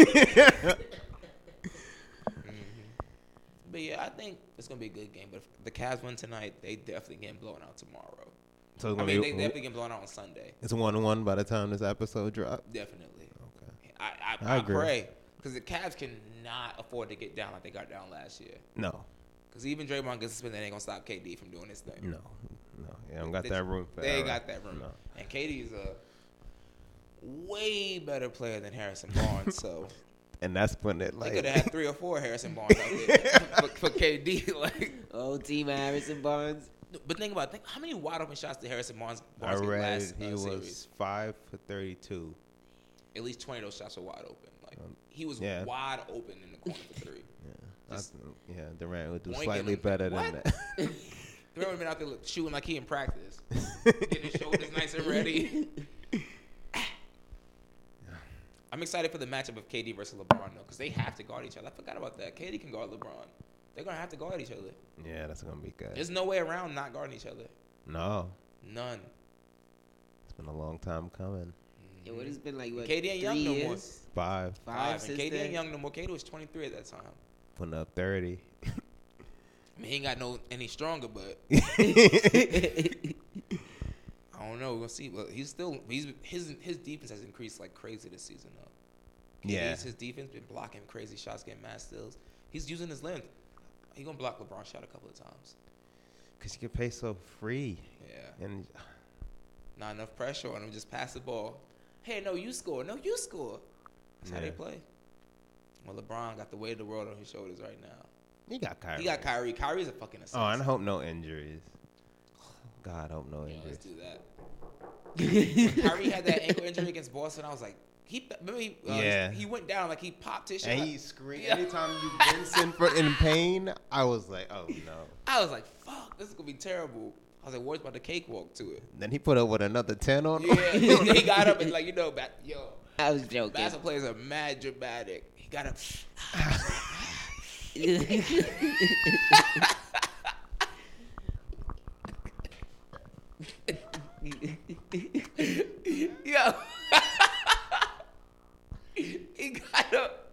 But yeah, I think it's gonna be a good game. But if the Cavs win tonight, they definitely getting blown out tomorrow. So I mean, be, they definitely getting blown out on Sunday. It's one one by the time this episode drops. Definitely. Okay. I I, I, I agree. pray because the Cavs cannot afford to get down like they got down last year. No. Because even Draymond gets suspended, they ain't gonna stop K D from doing this thing. No, no, yeah, don't got they, that room. For they ain't got that room. No. And K D's a way better player than Harrison Barnes, so. And that's when it like they could have had three or four Harrison Barnes out there for, for K D. Like old team Harrison Barnes. But think about it. Think how many wide open shots did Harrison Barnes, Barnes I read get last he uh, was series? five for thirty-two. At least twenty of those shots were wide open. Like um, he was yeah. wide open in the corner for three. Yeah, Just yeah. Durant would do slightly him. better what? than that. Durant would have been out there shooting like he in practice, getting his shoulders nice and ready. I'm excited for the matchup of K D versus LeBron, though, because they have to guard each other. I forgot about that. K D can guard LeBron. They're going to have to guard each other. Yeah, that's going to be good. There's no way around not guarding each other. No. None. It's been a long time coming. Yeah, what has been like, what, K D ain't young years? no more. Five. Five. Five. And K D ain't young no more. K D was twenty-three at that time. Putting up thirty. I mean, he ain't got no any stronger, but... I don't know. We'll see. But he's still he's his his defense has increased like crazy this season though. Yeah, his defense been blocking crazy shots, getting mad steals. He's using his length. He gonna block LeBron's shot a couple of times. Cause you can play so free. Yeah. And not enough pressure on him. Just pass the ball. Hey, no, you score. No, you score. That's yeah. how they play. Well, LeBron got the weight of the world on his shoulders right now. He got Kyrie. He got Kyrie. Kyrie's a fucking assassin. Oh, and I hope no injuries. God, I hope no yeah, injuries. Let's do that. When Kyrie had that ankle injury against Boston, I was like, he remember he, uh, yeah. he went down like he popped his shot. And he screamed. Yeah. Anytime you Vincent for in pain, I was like, oh no. I was like, fuck, this is gonna be terrible. I was like, where's about the cakewalk to it? Then he put up with another ten on him. Yeah, he got up and like, you know, back, yo. I was joking. Basketball players are mad dramatic. He got up. Yo. He got up.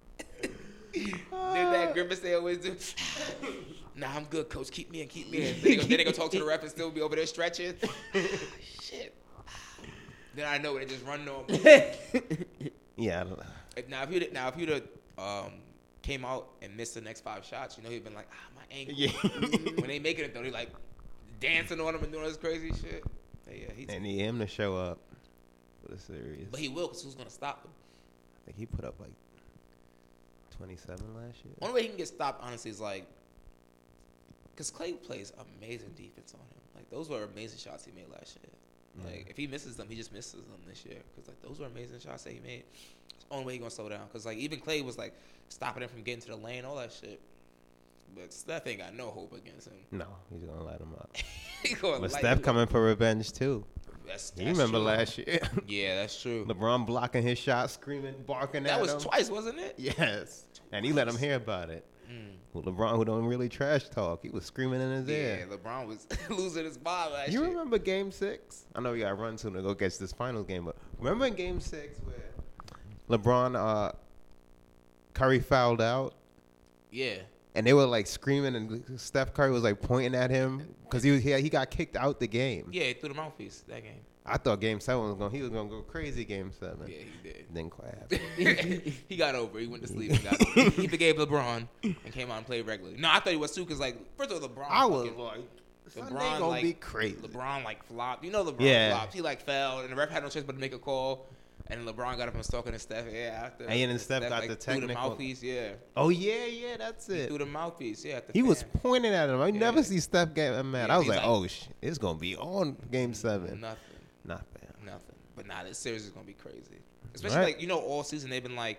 Did that grimace they always do. Nah, I'm good, coach. Keep me in, keep me in. Then they go, then they go talk to the ref and still be over there stretching. Shit. Then I know they just run normal. Yeah. I don't know. Now if you'd now if you'd um came out and missed the next five shots, you know he'd been like, ah, my ankle. Yeah. When they making it though, they like dancing on him and doing this crazy shit. Yeah, he's and need him to show up for the series. But he will, because who's gonna stop him? I think he put up like twenty-seven last year. Only way he can get stopped, honestly, is like, because Clay plays amazing defense on him. Like those were amazing shots he made last year. Yeah. Like if he misses them, he just misses them this year. Because like those were amazing shots that he made. It's the only way he's gonna slow down. Because like even Clay was like stopping him from getting to the lane, all that shit. But Steph ain't got no hope against him. No, he's gonna light him up. But Steph him. coming for revenge too. That's, that's you remember true. last year? Yeah, that's true. LeBron blocking his shot, screaming, barking that at him. That was twice, wasn't it? Yes, twice. And he let him hear about it. Mm. Well, LeBron, who don't really trash talk, he was screaming in his yeah, ear. Yeah, LeBron was losing his mind last you year. You remember Game Six? I know we got to run soon to go catch this finals game, but remember in Game Six where LeBron, uh, Curry fouled out? Yeah. And they were like screaming, and Steph Curry was like pointing at him because he was he, he got kicked out the game. Yeah, he threw the mouthpiece that game. I thought Game Seven was going. He was going to go crazy. Game Seven. Yeah, he did. Didn't quite happen. He got over. He went to sleep and got over. He forgave LeBron and came out and played regularly. No, I thought he was too because like first of all, LeBron. I was like, LeBron gonna like, be crazy. LeBron like flopped. You know LeBron yeah. flopped. He like fell, and the ref had no choice but to make a call. And LeBron got up and was talking to Steph. Yeah, after. And then Steph, Steph got like, the technical. Threw the mouthpiece. Yeah. Oh yeah, yeah, that's it. He threw the mouthpiece. Yeah. At the he fan. was pointing at him. I yeah. never see Steph get mad. Yeah, I was like, like, oh shit, it's gonna be on Game Seven. Nothing. Not bad. Nothing. But nah, this series is gonna be crazy. Especially right. like you know, all season they've been like,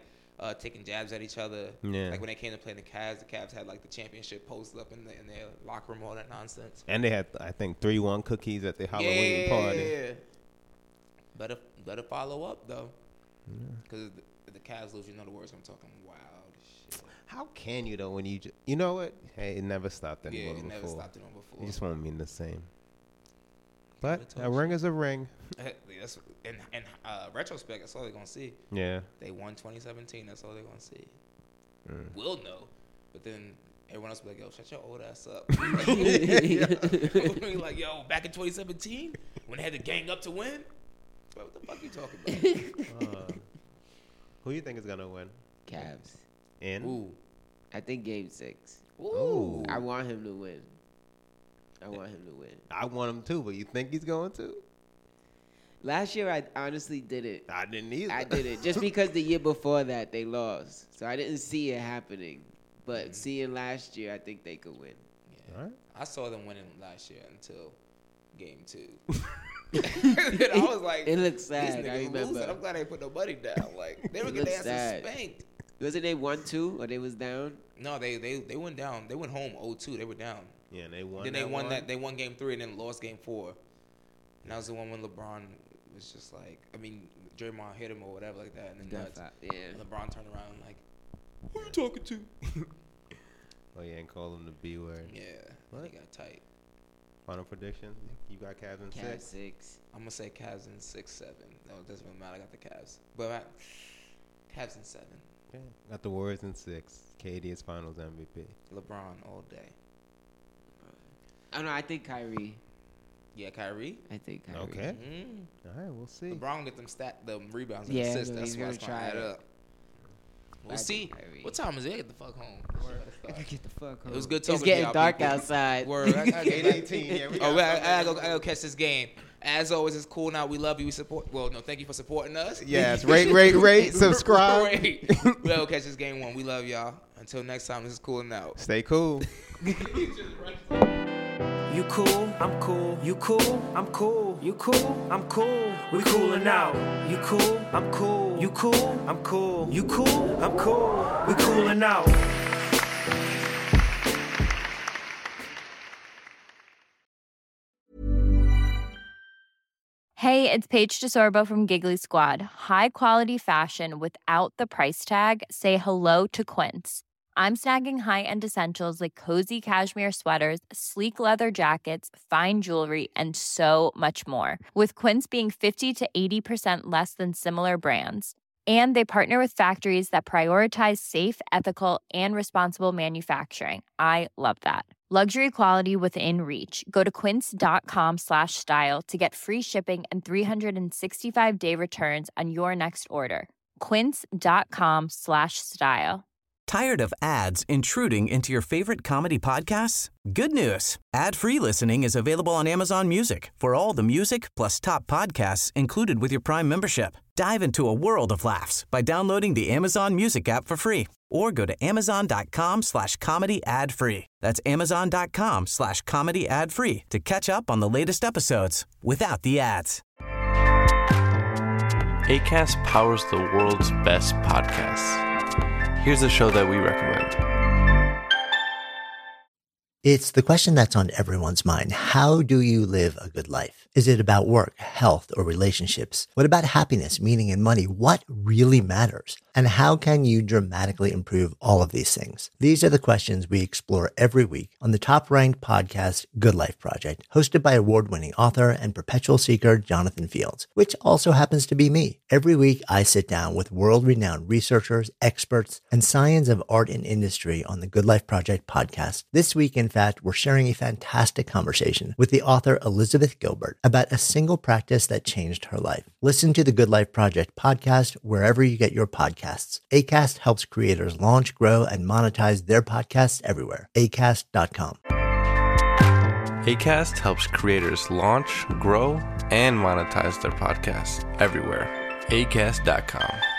uh, taking jabs at each other. Yeah. Like when they came to play the Cavs, the Cavs had like the championship posted up in, the, in their locker room, all that nonsense. And they had, I think, three one cookies at the Halloween yeah. party. Better, better follow up though, because yeah. the, the Cavs lose. You know the words I'm talking. Wild shit. How can you though when you, ju- you know what? Hey, it never stopped anyone yeah, it before. never stopped anyone before. It just won't mean the same. But a ring is a ring. That's, in in uh, retrospect, that's all they're gonna see. Yeah. They won twenty seventeen. That's all they're gonna see. Mm. We'll know, but then everyone else will be like, "Yo, shut your old ass up." We'll like, "Yo, back in twenty seventeen, when they had to gang up to win, bro, what the fuck you talking about?" uh, who you think is gonna win? Cavs. In? Ooh. I think game six. Ooh. I want him to win. I want him to win. I want him to, but you think he's going to? Last year, I honestly didn't. I didn't either. I didn't. Just because the year before that, they lost. So I didn't see it happening. But mm-hmm. seeing last year, I think they could win. Yeah. All right. I saw them winning last year until game two. I was like, it looks sad. These I remember. Losing. I'm glad they put no money down. Like, they were getting their asses spanked. Wasn't they one two or they was down? No, they, they, they went down. They went home oh two. They were down. Yeah, and they won. Then they won one. that. They won game three and then lost game four. And that was the one when LeBron was just like, I mean, Draymond hit him or whatever like that, and then nuts. Yeah. And LeBron turned around like, who are you talking to? Oh yeah, and call him the B word. Yeah, what? He got tight. Final prediction? You got Cavs in Cavs six? six. I'm gonna say Cavs in six, seven. No, it doesn't really matter. I got the Cavs, but I, Cavs in seven. Yeah, got the Warriors in six. K D is Finals M V P. LeBron all day. I don't know. I think Kyrie. Yeah, Kyrie. I think Kyrie. Okay. Mm-hmm. All right, we'll see. LeBron get them stat, the rebounds and yeah, assists. So That's what's gonna add up. We'll I see. What time is it? Get the fuck home. I gotta get the fuck home. It was good talking It's getting to y'all dark people. outside. Word. I gotta get eighteen. Yeah, we oh, I, I, gotta go, I gotta go catch this game. As always, it's cool now. We love you. We support. Well, no, thank you for supporting us. Yes, rate, rate, rate, subscribe. Rate. We'll catch this game one. We love y'all. Until next time, this is Cool and Out. Stay cool. You cool, I'm cool. You cool, I'm cool. You cool, I'm cool. We coolin' out. You cool, I'm cool. You cool, I'm cool. You cool, I'm cool. We coolin' out. Hey, it's Paige DeSorbo from Giggly Squad. High quality fashion without the price tag. Say hello to Quince. I'm snagging high-end essentials like cozy cashmere sweaters, sleek leather jackets, fine jewelry, and so much more. With Quince being fifty to eighty percent less than similar brands. And they partner with factories that prioritize safe, ethical, and responsible manufacturing. I love that. Luxury quality within reach. Go to quince.com slash style to get free shipping and three sixty-five day returns on your next order. Quince.com slash style. Tired of ads intruding into your favorite comedy podcasts? Good news. Ad-free listening is available on Amazon Music for all the music plus top podcasts included with your Prime membership. Dive into a world of laughs by downloading the Amazon Music app for free or go to amazon.com slash comedy ad free. That's amazon.com slash comedy ad free to catch up on the latest episodes without the ads. Acast powers the world's best podcasts. Here's a show that we recommend. It's the question that's on everyone's mind. How do you live a good life? Is it about work, health, or relationships? What about happiness, meaning, and money? What really matters? And how can you dramatically improve all of these things? These are the questions we explore every week on the top-ranked podcast, Good Life Project, hosted by award-winning author and perpetual seeker Jonathan Fields, which also happens to be me. Every week, I sit down with world-renowned researchers, experts, and science of art and industry on the Good Life Project podcast. This week, in fact, we're sharing a fantastic conversation with the author Elizabeth Gilbert about a single practice that changed her life. Listen to the Good Life Project podcast wherever you get your podcasts. Acast helps creators launch, grow, and monetize their podcasts everywhere. acast dot com. Acast helps creators launch, grow, and monetize their podcasts everywhere. acast dot com.